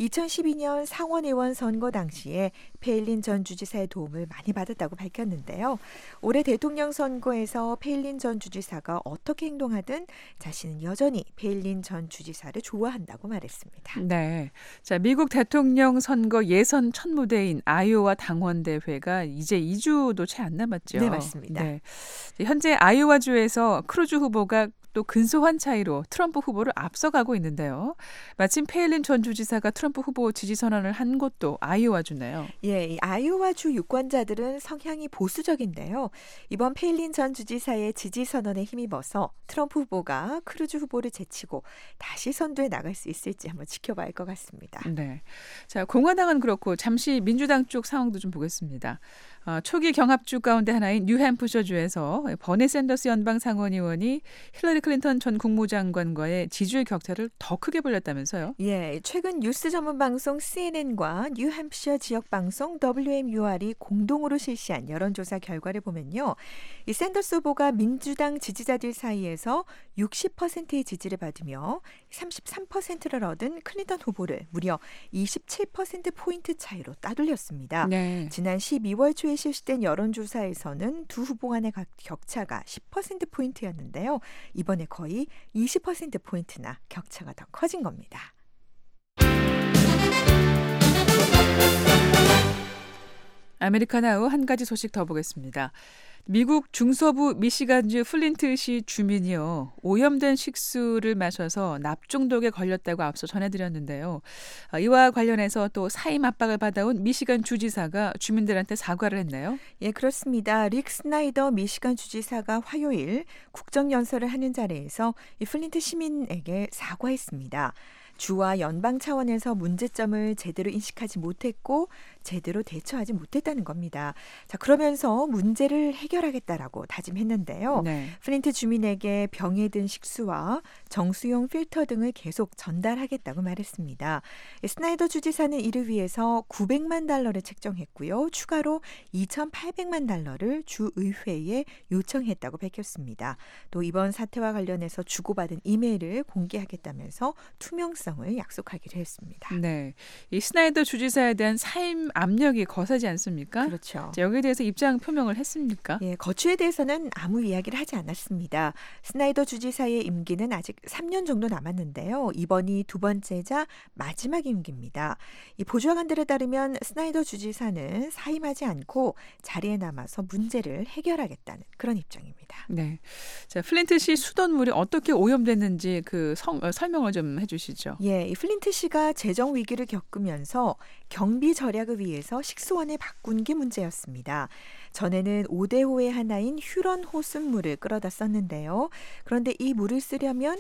2012년 상원의원 선거 당시에 페일린 전 주지사의 도움을 많이 받았다고 밝혔는데요. 올해 대통령 선거에서 페일린 전 주지사가 어떻게 행동하든 자신은 여전히 페일린 전 주지사를 좋아한다고 말했습니다. 네. 자, 미국 대통령 선거 예선 첫 무대인 아이오와 당원대회가 이제 2주도 채 안 남았죠. 네, 맞습니다. 네. 현재 아이오와주에서 크루즈 후보가 또 근소한 차이로 트럼프 후보를 앞서가고 있는데요. 마침 페일린 전 주지사가 트럼프 후보 지지 선언을 한 곳도 아이오와주네요. 예, 이 아이오와주 유권자들은 성향이 보수적인데요. 이번 페일린 전 주지사의 지지 선언에 힘입어서 트럼프 후보가 크루즈 후보를 제치고 다시 선두에 나갈 수 있을지 한번 지켜봐야 할 것 같습니다. 네. 자, 공화당은 그렇고 잠시 민주당 쪽 상황도 좀 보겠습니다. 초기 경합주 가운데 하나인 뉴햄프셔주에서 버니 샌더스 연방 상원의원이 힐러리 클린턴 전 국무장관과의 지지율 격차를 더 크게 벌렸다면서요? 예, 최근 뉴스 전문 방송 CNN과 뉴햄프셔 지역 방송 WMUR이 공동으로 실시한 여론조사 결과를 보면요. 이 샌더스 후보가 민주당 지지자들 사이에서 60%의 지지를 받으며 33%를 얻은 클린턴 후보를 무려 27%포인트 차이로 따돌렸습니다. 네. 지난 12월 초에 실시된 여론조사에서는 두 후보 간의 격차가 10%포인트였는데요. 이번에 거의 20%포인트나 격차가 더 커진 겁니다. 아메리카나우 한 가지 소식 더 보겠습니다. 미국 중서부 미시간주 플린트시 주민이요. 오염된 식수를 마셔서 납중독에 걸렸다고 앞서 전해드렸는데요. 이와 관련해서 또 사임 압박을 받아온 미시간 주지사가 주민들한테 사과를 했네요. 예, 그렇습니다. 릭 스나이더 미시간 주지사가 화요일 국정연설을 하는 자리에서 이 플린트 시민에게 사과했습니다. 주와 연방 차원에서 문제점을 제대로 인식하지 못했고 제대로 대처하지 못했다는 겁니다. 자, 그러면서 문제를 해결하겠다라고 다짐했는데요. 네. 플린트 주민에게 병에 든 식수와 정수용 필터 등을 계속 전달하겠다고 말했습니다. 스나이더 주지사는 이를 위해서 $900만 책정했고요. 추가로 $2,800만 주의회에 요청했다고 밝혔습니다. 또 이번 사태와 관련해서 주고받은 이메일을 공개하겠다면서 투명성을 합작성을 약속하기로 했습니다. 네, 이 스나이더 주지사에 대한 사임 압력이 거세지 않습니까? 그렇죠. 자, 여기에 대해서 입장 표명을 했습니까? 예, 거취에 대해서는 아무 이야기를 하지 않았습니다. 스나이더 주지사의 임기는 아직 3년 정도 남았는데요. 이번이 두 번째자 마지막 임기입니다. 이 보좌관들에 따르면 스나이더 주지사는 사임하지 않고 자리에 남아서 문제를 해결하겠다는 그런 입장입니다. 네, 자, 플린트시 수돗물이 어떻게 오염됐는지 그 설명을 좀 해주시죠. 예, 이 플린트 씨가 재정 위기를 겪으면서 경비 절약을 위해서 식수원을 바꾼 게 문제였습니다. 전에는 5대 호의 하나인 휴런 호순물을 끌어다 썼는데요. 그런데 이 물을 쓰려면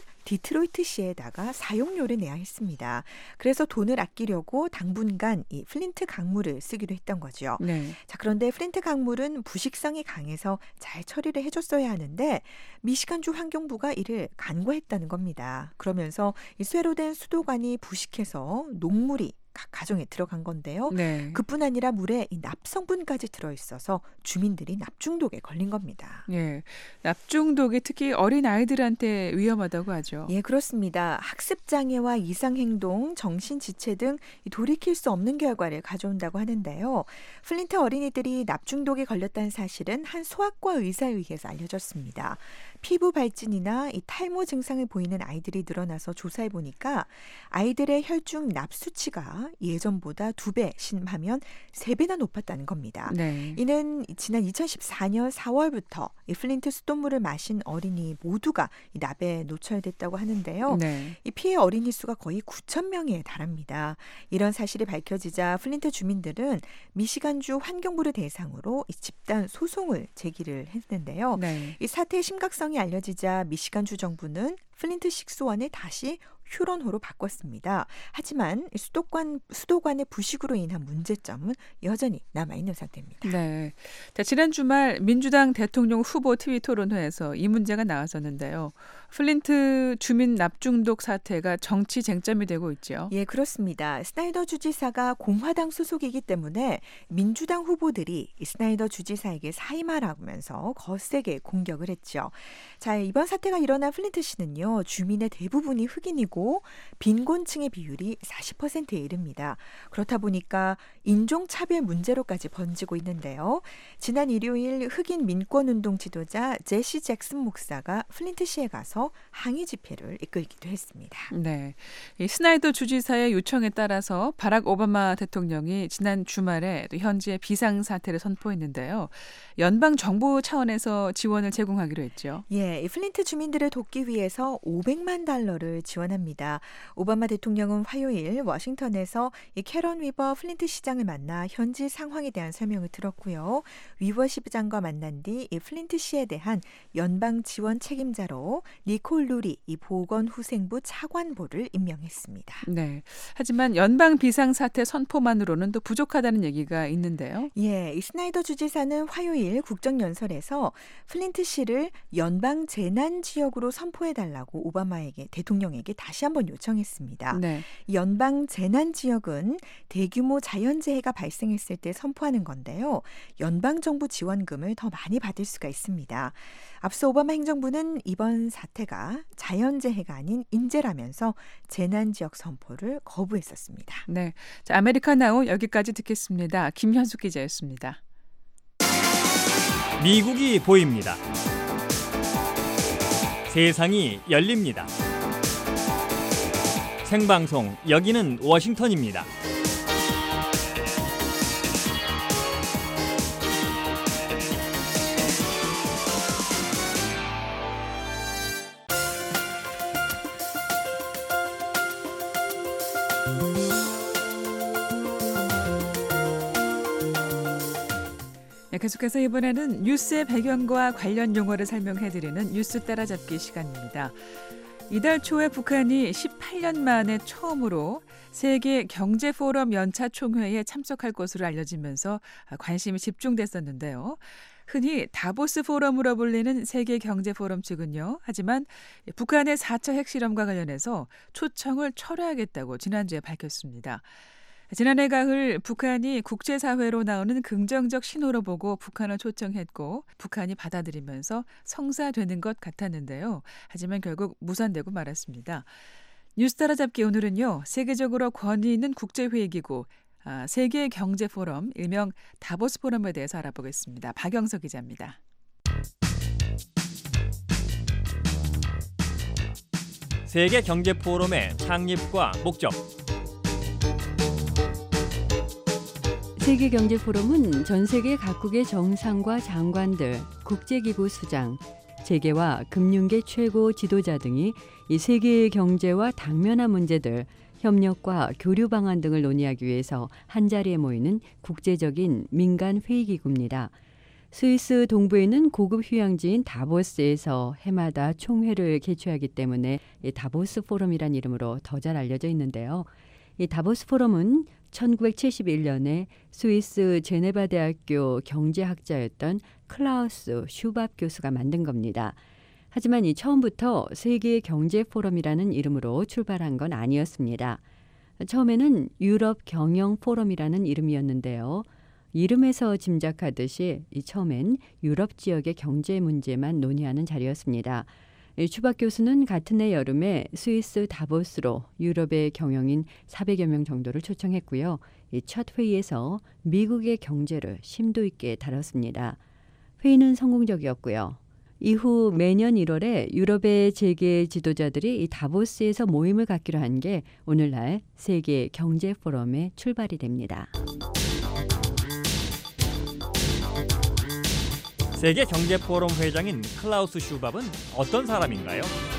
디트로이트시에다가 사용료를 내야 했습니다. 그래서 돈을 아끼려고 당분간 이 플린트 강물을 쓰기로 했던 거죠. 네. 자, 그런데 플린트 강물은 부식성이 강해서 잘 처리를 해줬어야 하는데 미시간주 환경부가 이를 간과했다는 겁니다. 그러면서 이 쇠로 된 수도관이 부식해서 녹물이 각 가정에 들어간 건데요. 네. 그뿐 아니라 물에 이 납성분까지 들어있어서 주민들이 납중독에 걸린 겁니다. 예, 납중독이 특히 어린 아이들한테 위험하다고 하죠. 예, 그렇습니다. 학습장애와 이상행동, 정신지체 등 돌이킬 수 없는 결과를 가져온다고 하는데요. 플린트 어린이들이 납중독에 걸렸다는 사실은 한 소아과 의사에 의해서 알려졌습니다. 피부 발진이나 이 탈모 증상을 보이는 아이들이 늘어나서 조사해 보니까 아이들의 혈중 납 수치가 예전보다 2배 심하면 3배나 높았다는 겁니다. 네. 이는 지난 2014년 4월부터 이 플린트 수돗물을 마신 어린이 모두가 이 납에 노출됐다고 하는데요. 네. 이 피해 어린이 수가 거의 9천 명에 달합니다. 이런 사실이 밝혀지자 플린트 주민들은 미시간주 환경부를 대상으로 이 집단 소송을 제기를 했는데요. 네. 이 사태의 심각성이 알려지자 미시간주 정부는 플린트 식수원을 다시 휴런호로 바꿨습니다. 하지만 수도관의 부식으로 인한 문제점은 여전히 남아있는 상태입니다. 네. 자, 지난 주말 민주당 대통령 후보 TV 토론회에서 이 문제가 나왔었는데요. 플린트 주민 납중독 사태가 정치 쟁점이 되고 있죠. 예, 그렇습니다. 스나이더 주지사가 공화당 소속이기 때문에 민주당 후보들이 이 스나이더 주지사에게 사임하라면서 거세게 공격을 했죠. 자, 이번 사태가 일어난 플린트시는요. 주민의 대부분이 흑인이고 빈곤층의 비율이 40%에 이릅니다. 그렇다 보니까 인종차별 문제로까지 번지고 있는데요. 지난 일요일 흑인 민권운동 지도자 제시 잭슨 목사가 플린트시에 가서 항의 집회를 이끌기도 했습니다. 네, 이 스나이더 주지사의 요청에 따라서 바락 오바마 대통령이 지난 주말에 또 현지의 비상사태를 선포했는데요. 연방 정부 차원에서 지원을 제공하기로 했죠. 예, 이 플린트 주민들을 돕기 위해서 $500만 지원합니다. 오바마 대통령은 화요일 워싱턴에서 이 캐런 위버 플린트 시장을 만나 현지 상황에 대한 설명을 들었고요. 위버 시장과 만난 뒤 이 플린트 시에 대한 연방 지원 책임자로 니콜 루리 이 보건후생부 차관보를 임명했습니다. 네. 하지만 연방 비상사태 선포만으로는 또 부족하다는 얘기가 있는데요. 예, 이 스나이더 주지사는 화요일 국정연설에서 플린트시를 연방 재난 지역으로 선포해달라고 오바마에게 대통령에게 다시 한번 요청했습니다. 네. 연방 재난 지역은 대규모 자연재해가 발생했을 때 선포하는 건데요. 연방 정부 지원금을 더 많이 받을 수가 있습니다. 앞서 오바마 행정부는 이번 사태가 자연재해가 아닌 인재라면서 재난지역 선포를 거부했었습니다. 네, 자, 아메리카나우 여기까지 듣겠습니다. 김현숙 기자였습니다. 미국이 보입니다. 세상이 열립니다. 생방송 여기는 워싱턴입니다. 네, 계속해서 이번에는 뉴스의 배경과 관련 용어를 설명해드리는 뉴스 따라잡기 시간입니다. 이달 초에 북한이 18년 만에 처음으로 세계 경제 포럼 연차 총회에 참석할 것으로 알려지면서 관심이 집중됐었는데요. 흔히 다보스 포럼으로 불리는 세계 경제 포럼 측은요. 하지만 북한의 4차 핵실험과 관련해서 초청을 철회하겠다고 지난주에 밝혔습니다. 지난해 가을 북한이 국제사회로 나오는 긍정적 신호로 보고 북한을 초청했고 북한이 받아들이면서 성사되는 것 같았는데요. 하지만 결국 무산되고 말았습니다. 뉴스 따라잡기 오늘은요. 세계적으로 권위 있는 국제회의기구 세계경제포럼, 일명 다보스 포럼에 대해서 알아보겠습니다. 박영석 기자입니다. 세계경제포럼의 창립과 목적. 세계경제포럼은 전 세계 각국의 정상과 장관들, 국제기구 수장, 재계와 금융계 최고 지도자 등이 이 세계의 경제와 당면한 문제들, 협력과 교류 방안 등을 논의하기 위해서 한자리에 모이는 국제적인 민간 회의기구입니다. 스위스 동부에 있는 고급 휴양지인 다보스에서 해마다 총회를 개최하기 때문에 이 다보스 포럼이란 이름으로 더 잘 알려져 있는데요. 이 다보스 포럼은 1971년에 스위스 제네바 대학교 경제학자였던 클라우스 슈밥 교수가 만든 겁니다. 하지만 이 처음부터 세계 경제 포럼이라는 이름으로 출발한 건 아니었습니다. 처음에는 유럽 경영 포럼이라는 이름이었는데요. 이름에서 짐작하듯이 처음엔 유럽 지역의 경제 문제만 논의하는 자리였습니다. 슈박 교수는 같은 해 여름에 스위스 다보스로 유럽의 경영인 400여 명 정도를 초청했고요. 이 첫 회의에서 미국의 경제를 심도 있게 다뤘습니다. 회의는 성공적이었고요. 이후 매년 1월에 유럽의 재계 지도자들이 이 다보스에서 모임을 갖기로 한 게 오늘날 세계 경제 포럼의 출발이 됩니다. 세계경제포럼 회장인 클라우스 슈밥은 어떤 사람인가요?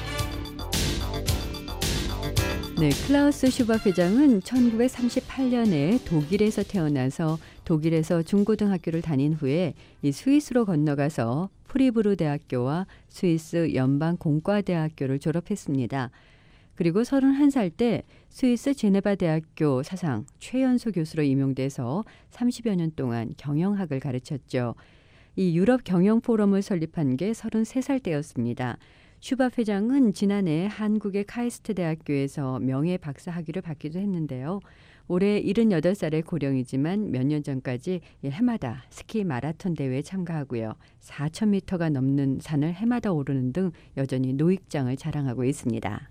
네, 클라우스 슈밥 회장은 1938년에 독일에서 태어나서 독일에서 중고등학교를 다닌 후에 이 스위스로 건너가서 프리부르 대학교와 스위스 연방공과대학교를 졸업했습니다. 그리고 31살 때 스위스 제네바 대학교 사상 최연소 교수로 임용돼서 30여 년 동안 경영학을 가르쳤죠. 이 유럽 경영 포럼을 설립한 게 33살 때였습니다. 슈밥 회장은 지난해 한국의 카이스트 대학교에서 명예 박사 학위를 받기도 했는데요. 올해 78살의 고령이지만 몇 년 전까지 해마다 스키 마라톤 대회에 참가하고요. 4,000m가 넘는 산을 해마다 오르는 등 여전히 노익장을 자랑하고 있습니다.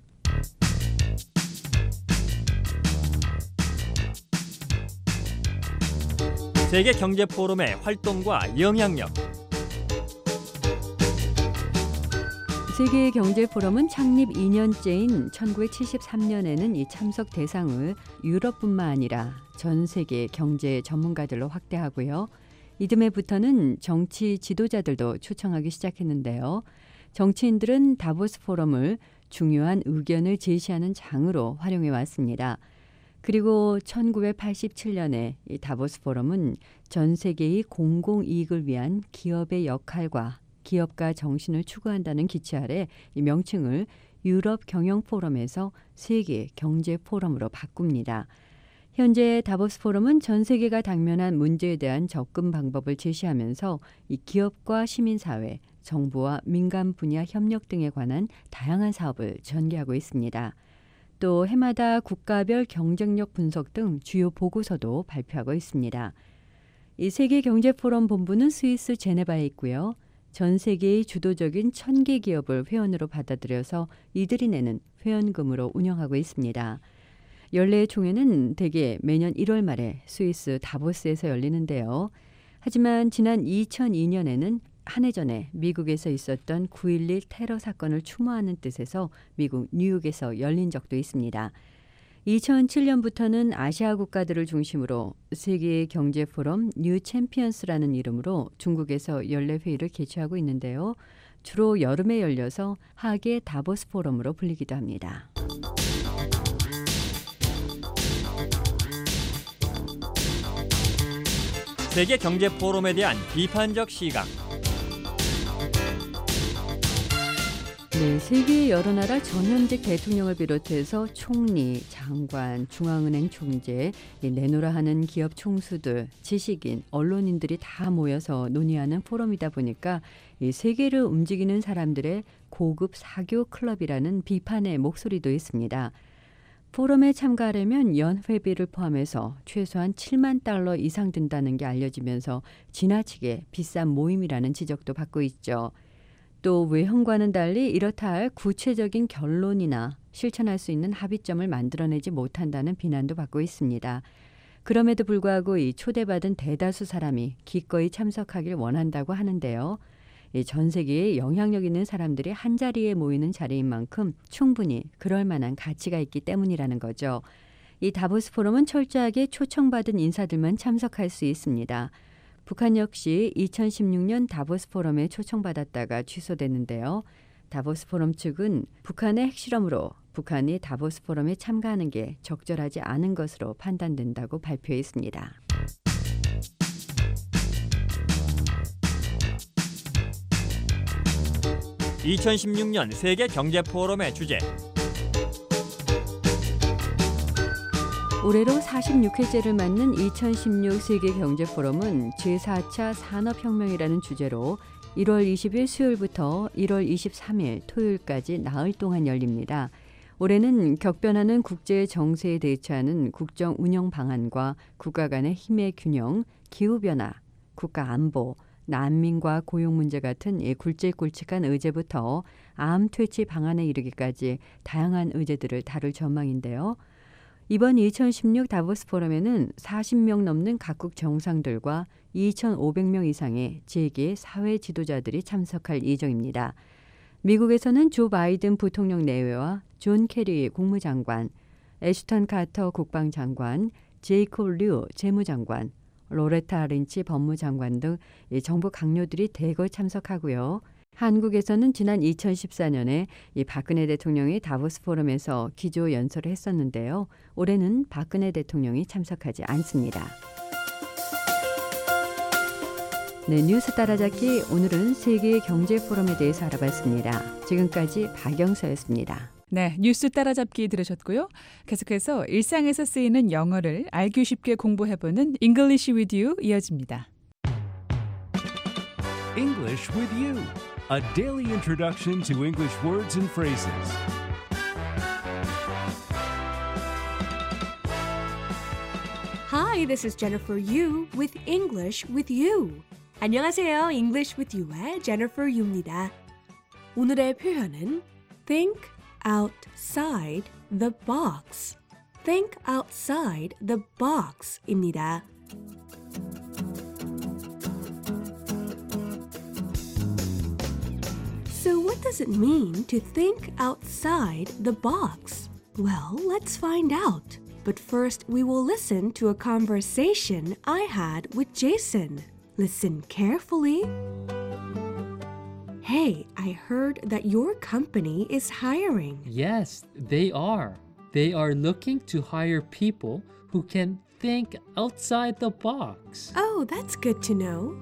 세계경제포럼의 활동과 영향력. 세계경제포럼은 창립 2년째인 1973년에는 이 참석 대상을 유럽뿐만 아니라 전 세계 경제 전문가들로 확대하고요. 이듬해부터는 정치 지도자들도 초청하기 시작했는데요. 정치인들은 다보스 포럼을 중요한 의견을 제시하는 장으로 활용해 왔습니다. 그리고 1987년에 이 다보스 포럼은 전 세계의 공공이익을 위한 기업의 역할과 기업가 정신을 추구한다는 기치 아래 이 명칭을 유럽 경영 포럼에서 세계 경제 포럼으로 바꿉니다. 현재 다보스 포럼은 전 세계가 당면한 문제에 대한 접근 방법을 제시하면서 이 기업과 시민사회, 정부와 민간 분야 협력 등에 관한 다양한 사업을 전개하고 있습니다. 또 해마다 국가별 경쟁력 분석 등 주요 보고서도 발표하고 있습니다. 이 세계경제포럼 본부는 스위스 제네바에 있고요. 전 세계의 주도적인 1000개 기업을 회원으로 받아들여서 이들이 내는 회원금으로 운영하고 있습니다. 연례 총회는 대개 매년 1월 말에 스위스 다보스에서 열리는데요. 하지만 지난 2002년에는 한 해 전에 미국에서 있었던 9.11 테러 사건을 추모하는 뜻에서 미국 뉴욕에서 열린 적도 있습니다. 2007년부터는 아시아 국가들을 중심으로 세계 경제 포럼 뉴 챔피언스라는 이름으로 중국에서 연례 회의를 개최하고 있는데요. 주로 여름에 열려서 하계 다보스 포럼으로 불리기도 합니다. 세계 경제 포럼에 대한 비판적 시각. 네, 세계의 여러 나라 전현직 대통령을 비롯해서 총리, 장관, 중앙은행 총재, 내노라 하는 기업 총수들, 지식인, 언론인들이 다 모여서 논의하는 포럼이다 보니까 이 세계를 움직이는 사람들의 고급 사교 클럽이라는 비판의 목소리도 있습니다. 포럼에 참가하려면 연회비를 포함해서 최소한 7만 달러 이상 든다는 게 알려지면서 지나치게 비싼 모임이라는 지적도 받고 있죠. 또 외형과는 달리 이렇다 할 구체적인 결론이나 실천할 수 있는 합의점을 만들어내지 못한다는 비난도 받고 있습니다. 그럼에도 불구하고 이 초대받은 대다수 사람이 기꺼이 참석하길 원한다고 하는데요. 전 세계에 영향력 있는 사람들이 한자리에 모이는 자리인 만큼 충분히 그럴 만한 가치가 있기 때문이라는 거죠. 이 다보스 포럼은 철저하게 초청받은 인사들만 참석할 수 있습니다. 북한 역시 2016년 다보스 포럼에 초청받았다가 취소됐는데요. 다보스 포럼 측은 북한의 핵실험으로 북한이 다보스 포럼에 참가하는 게 적절하지 않은 것으로 판단된다고 발표했습니다. (2016년) 세계 경제 포럼의 주제. 올해로 46회째를 맞는 2016 세계 경제 포럼은 제4차 산업혁명이라는 주제로 1월 20일 수요일부터 1월 23일 토요일까지 나흘 동안 열립니다. 올해는 격변하는 국제 정세에 대처하는 국정 운영 방안과 국가 간의 힘의 균형, 기후변화, 국가 안보, 난민과 고용 문제 같은 굵직굵직한 의제부터 암 퇴치 방안에 이르기까지 다양한 의제들을 다룰 전망인데요. 이번 2016 다보스 포럼에는 40명 넘는 각국 정상들과 2,500명 이상의 재계 사회 지도자들이 참석할 예정입니다. 미국에서는 조 바이든 부통령 내외와 존 케리 국무장관, 애슈턴 카터 국방장관, 제이콥 류 재무장관, 로레타 린치 법무장관 등 정부 강요들이 대거 참석하고요. 한국에서는 지난 2014년에 박근혜 대통령이 다보스 포럼에서 기조 연설을 했었는데요. 올해는 박근혜 대통령이 참석하지 않습니다. 네, 뉴스 따라잡기 오늘은 세계 경제 포럼에 대해서 알아봤습니다. 지금까지 박영서였습니다. 네, 뉴스 따라잡기 들으셨고요. 계속해서 일상에서 쓰이는 영어를 알기 쉽게 공부해보는 English with You 이어집니다. English with You, a daily introduction to English words and phrases. Hi, this is Jennifer Yu with English with You. 안녕하세요. English with You의 Jennifer Yu입니다. 오늘의 표현은 think outside the box. Think outside the box입니다. So what does it mean to think outside the box? Well, let's find out. But first, we will listen to a conversation I had with Jason. Listen carefully. Hey, I heard that your company is hiring. Yes, they are. They are looking to hire people who can think outside the box. Oh, that's good to know.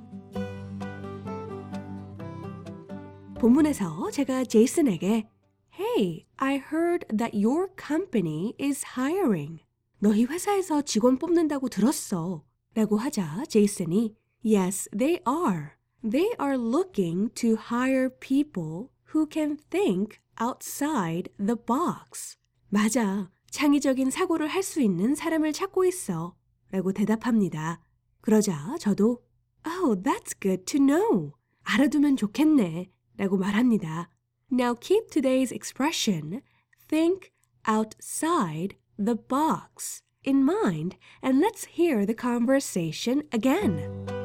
본문에서 제가 제이슨에게 Hey, I heard that your company is hiring. 너희 회사에서 직원 뽑는다고 들었어. 라고 하자 제이슨이 Yes, they are. They are looking to hire people who can think outside the box. 맞아. 창의적인 사고를 할 수 있는 사람을 찾고 있어. 라고 대답합니다. 그러자 저도 Oh, that's good to know. 알아두면 좋겠네. 라고 말합니다. Now keep today's expression, think outside the box, in mind, and let's hear the conversation again.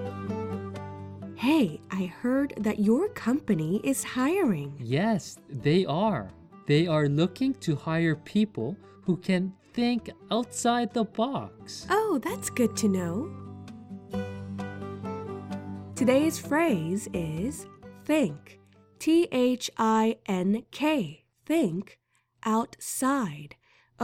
Hey, I heard that your company is hiring. Yes, they are. They are looking to hire people who can think outside the box. Oh, that's good to know. Today's phrase is think. T-H-I-N-K, think, outside,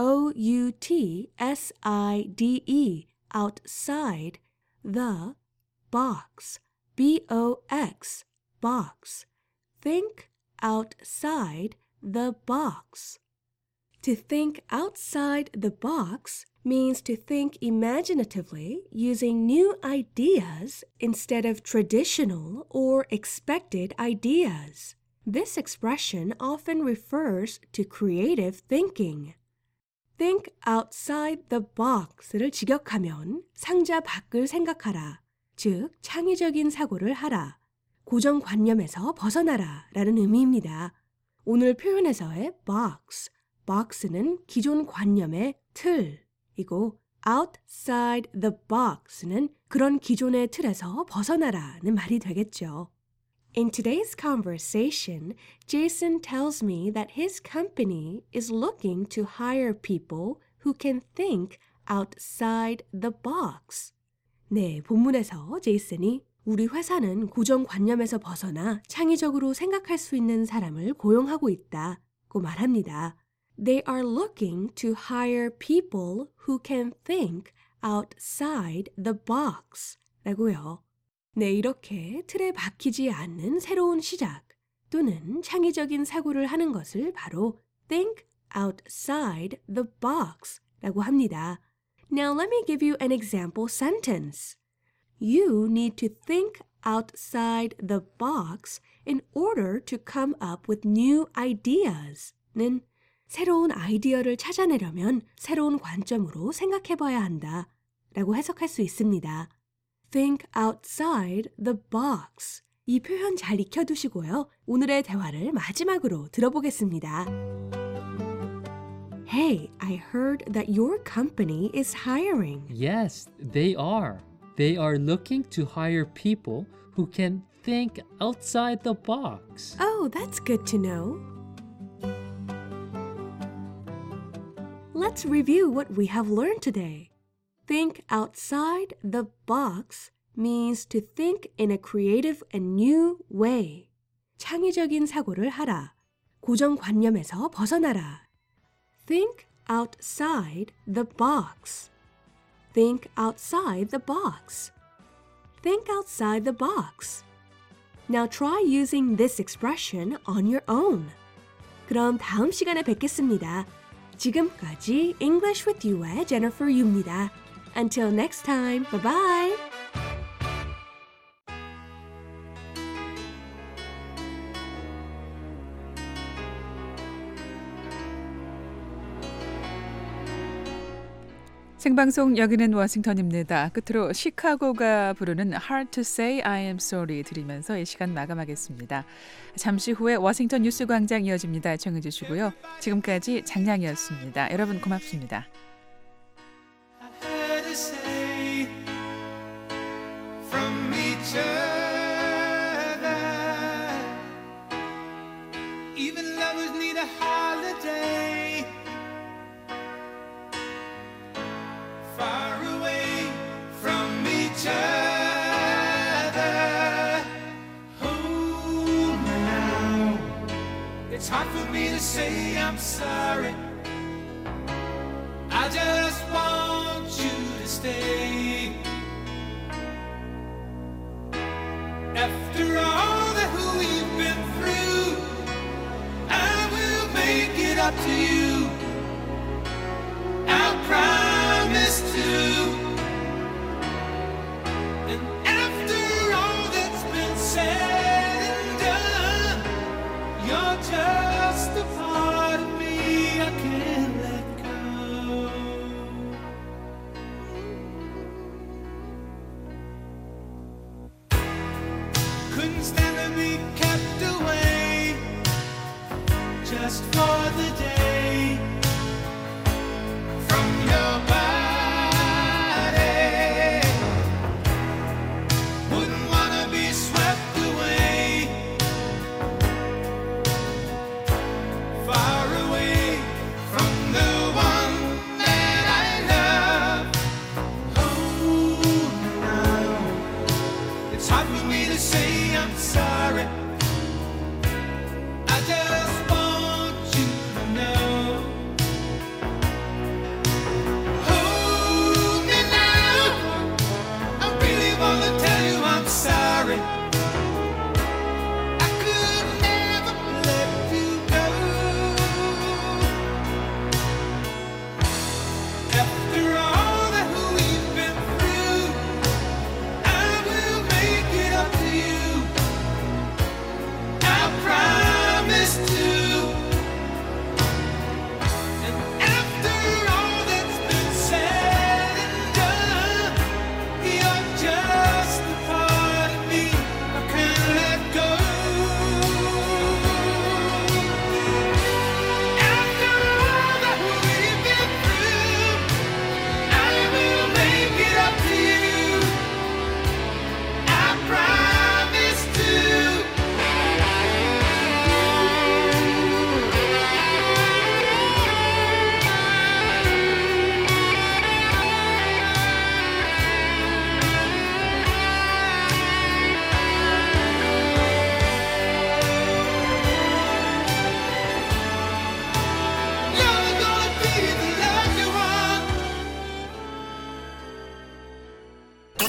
O-U-T-S-I-D-E, outside, the, box, B-O-X, box, think outside the box. To think outside the box means to think imaginatively using new ideas instead of traditional or expected ideas. This expression often refers to creative thinking. Think outside the box를 직역하면 상자 밖을 생각하라, 즉 창의적인 사고를 하라, 고정관념에서 벗어나라 라는 의미입니다. 오늘 표현에서의 box, box는 기존 관념의 틀이고 outside the box는 그런 기존의 틀에서 벗어나라는 말이 되겠죠. In today's conversation, Jason tells me that his company is looking to hire people who can think outside the box. 네, 본문에서 제이슨이 우리 회사는 고정관념에서 벗어나 창의적으로 생각할 수 있는 사람을 고용하고 있다고 말합니다. They are looking to hire people who can think outside the box 라고요. 네, 이렇게 틀에 박히지 않는 새로운 시작 또는 창의적인 사고를 하는 것을 바로 think outside the box 라고 합니다. Now let me give you an example sentence. You need to think outside the box in order to come up with new ideas 는 새로운 아이디어를 찾아내려면 새로운 관점으로 생각해봐야 한다 라고 해석할 수 있습니다. Think outside the box. 이 표현 잘 익혀두시고요. 오늘의 대화를 마지막으로 들어보겠습니다. Hey, I heard that your company is hiring. Yes, they are. They are looking to hire people who can think outside the box. Oh, that's good to know. Let's review what we have learned today. Think outside the box means to think in a creative and new way. 창의적인 사고를 하라. 고정관념에서 벗어나라. Think outside the box. Think outside the box. Think outside the box. Now try using this expression on your own. 그럼 다음 시간에 뵙겠습니다. 지금까지 English with You의 Jennifer Yu입니다. Until next time, bye-bye! 생방송 여기는 워싱턴입니다. 끝으로 시카고가 부르는 Hard to Say I Am Sorry 들으면서 이 시간 마감하겠습니다. 잠시 후에 워싱턴 뉴스 광장 이어집니다. 청해 주시고요. 지금까지 장량이었습니다. 여러분 고맙습니다. From each other, even lovers need a holiday. Far away from each other. Hold me now. It's hard for me to say I'm sorry. I just want you to stay. After all that we've been through, I will make it up to you. I'll promise to. And after all that's been said and done, you're just a part of me I can't let go. Couldn't stand to be kept away just for the day from your body. Wouldn't wanna be swept away, far away from the one that I love. Oh, now it's hard for me to say I'm sorry. I just want you to know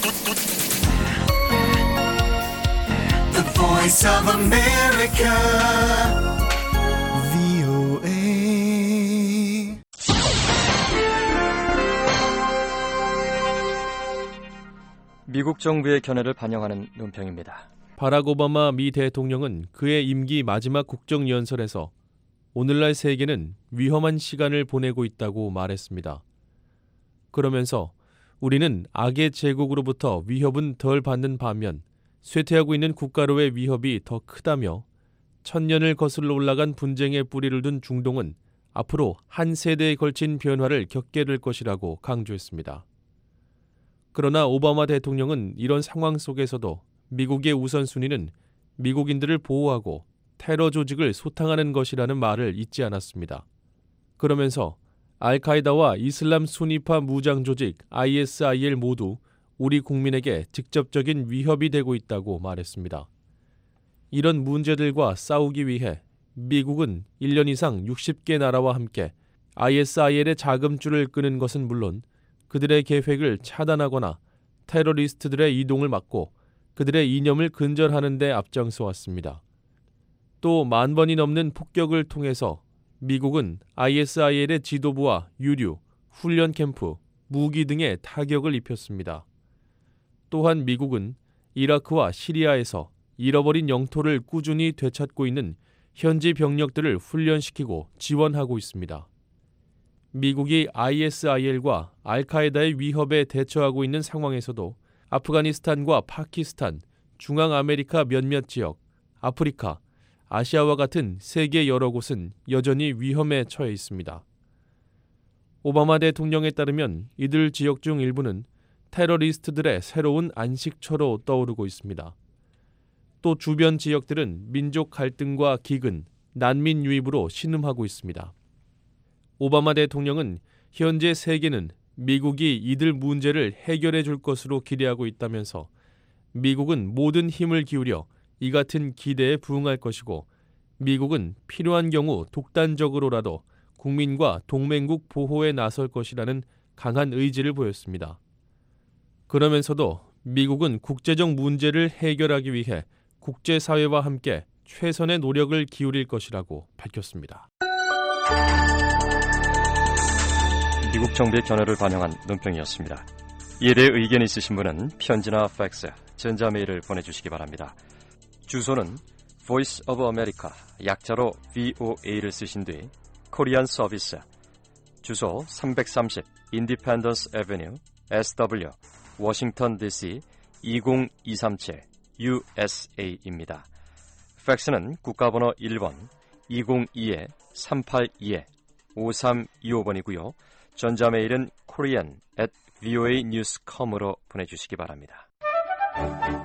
The Voice of America. VOA. 미국 정부의 견해를 반영하는 논평입니다. 바락 오바마 미 대통령은 그의 임기 마지막 국정연설에서 오늘날 세계는 위험한 시간을 보내고 있다고 말했습니다. 그러면서 우리는 악의 제국으로부터 위협은 덜 받는 반면 쇠퇴하고 있는 국가로의 위협이 더 크다며 천년을 거슬러 올라간 분쟁의 뿌리를 둔 중동은 앞으로 한 세대에 걸친 변화를 겪게 될 것이라고 강조했습니다. 그러나 오바마 대통령은 이런 상황 속에서도 미국의 우선순위는 미국인들을 보호하고 테러 조직을 소탕하는 것이라는 말을 잊지 않았습니다. 그러면서 알카에다와 이슬람 수니파 무장 조직 ISIL 모두 우리 국민에게 직접적인 위협이 되고 있다고 말했습니다. 이런 문제들과 싸우기 위해 미국은 1년 이상 60개 나라와 함께 ISIL의 자금줄을 끄는 것은 물론 그들의 계획을 차단하거나 테러리스트들의 이동을 막고 그들의 이념을 근절하는 데 앞장서 왔습니다. 또 10,000번이 넘는 폭격을 통해서 미국은 ISIL의 지도부와 유류, 훈련 캠프, 무기 등의 타격을 입혔습니다. 또한 미국은 이라크와 시리아에서 잃어버린 영토를 꾸준히 되찾고 있는 현지 병력들을 훈련시키고 지원하고 있습니다. 미국이 ISIL과 알카에다의 위협에 대처하고 있는 상황에서도 아프가니스탄과 파키스탄, 중앙아메리카 몇몇 지역, 아프리카, 아시아와 같은 세계 여러 곳은 여전히 위험에 처해 있습니다. 오바마 대통령에 따르면 이들 지역 중 일부는 테러리스트들의 새로운 안식처로 떠오르고 있습니다. 또 주변 지역들은 민족 갈등과 기근, 난민 유입으로 신음하고 있습니다. 오바마 대통령은 현재 세계는 미국이 이들 문제를 해결해 줄 것으로 기대하고 있다면서 미국은 모든 힘을 기울여 이 같은 기대에 부응할 것이고 미국은 필요한 경우 독단적으로라도 국민과 동맹국 보호에 나설 것이라는 강한 의지를 보였습니다. 그러면서도 미국은 국제적 문제를 해결하기 위해 국제사회와 함께 최선의 노력을 기울일 것이라고 밝혔습니다. 미국 정부의 견해를 반영한 논평이었습니다. 이에 대해 의견 있으신 분은 편지나 팩스, 전자메일을 보내주시기 바랍니다. 주소는 Voice of America, 약자로 VOA를 쓰신 뒤 코리안 서비스, 주소 330 Independence Avenue, SW, 워싱턴 DC 20237 USA입니다. 팩스는 국가번호 1번 202-382-5325번이고요. 전자메일은 korean@voanews.com으로 보내주시기 바랍니다.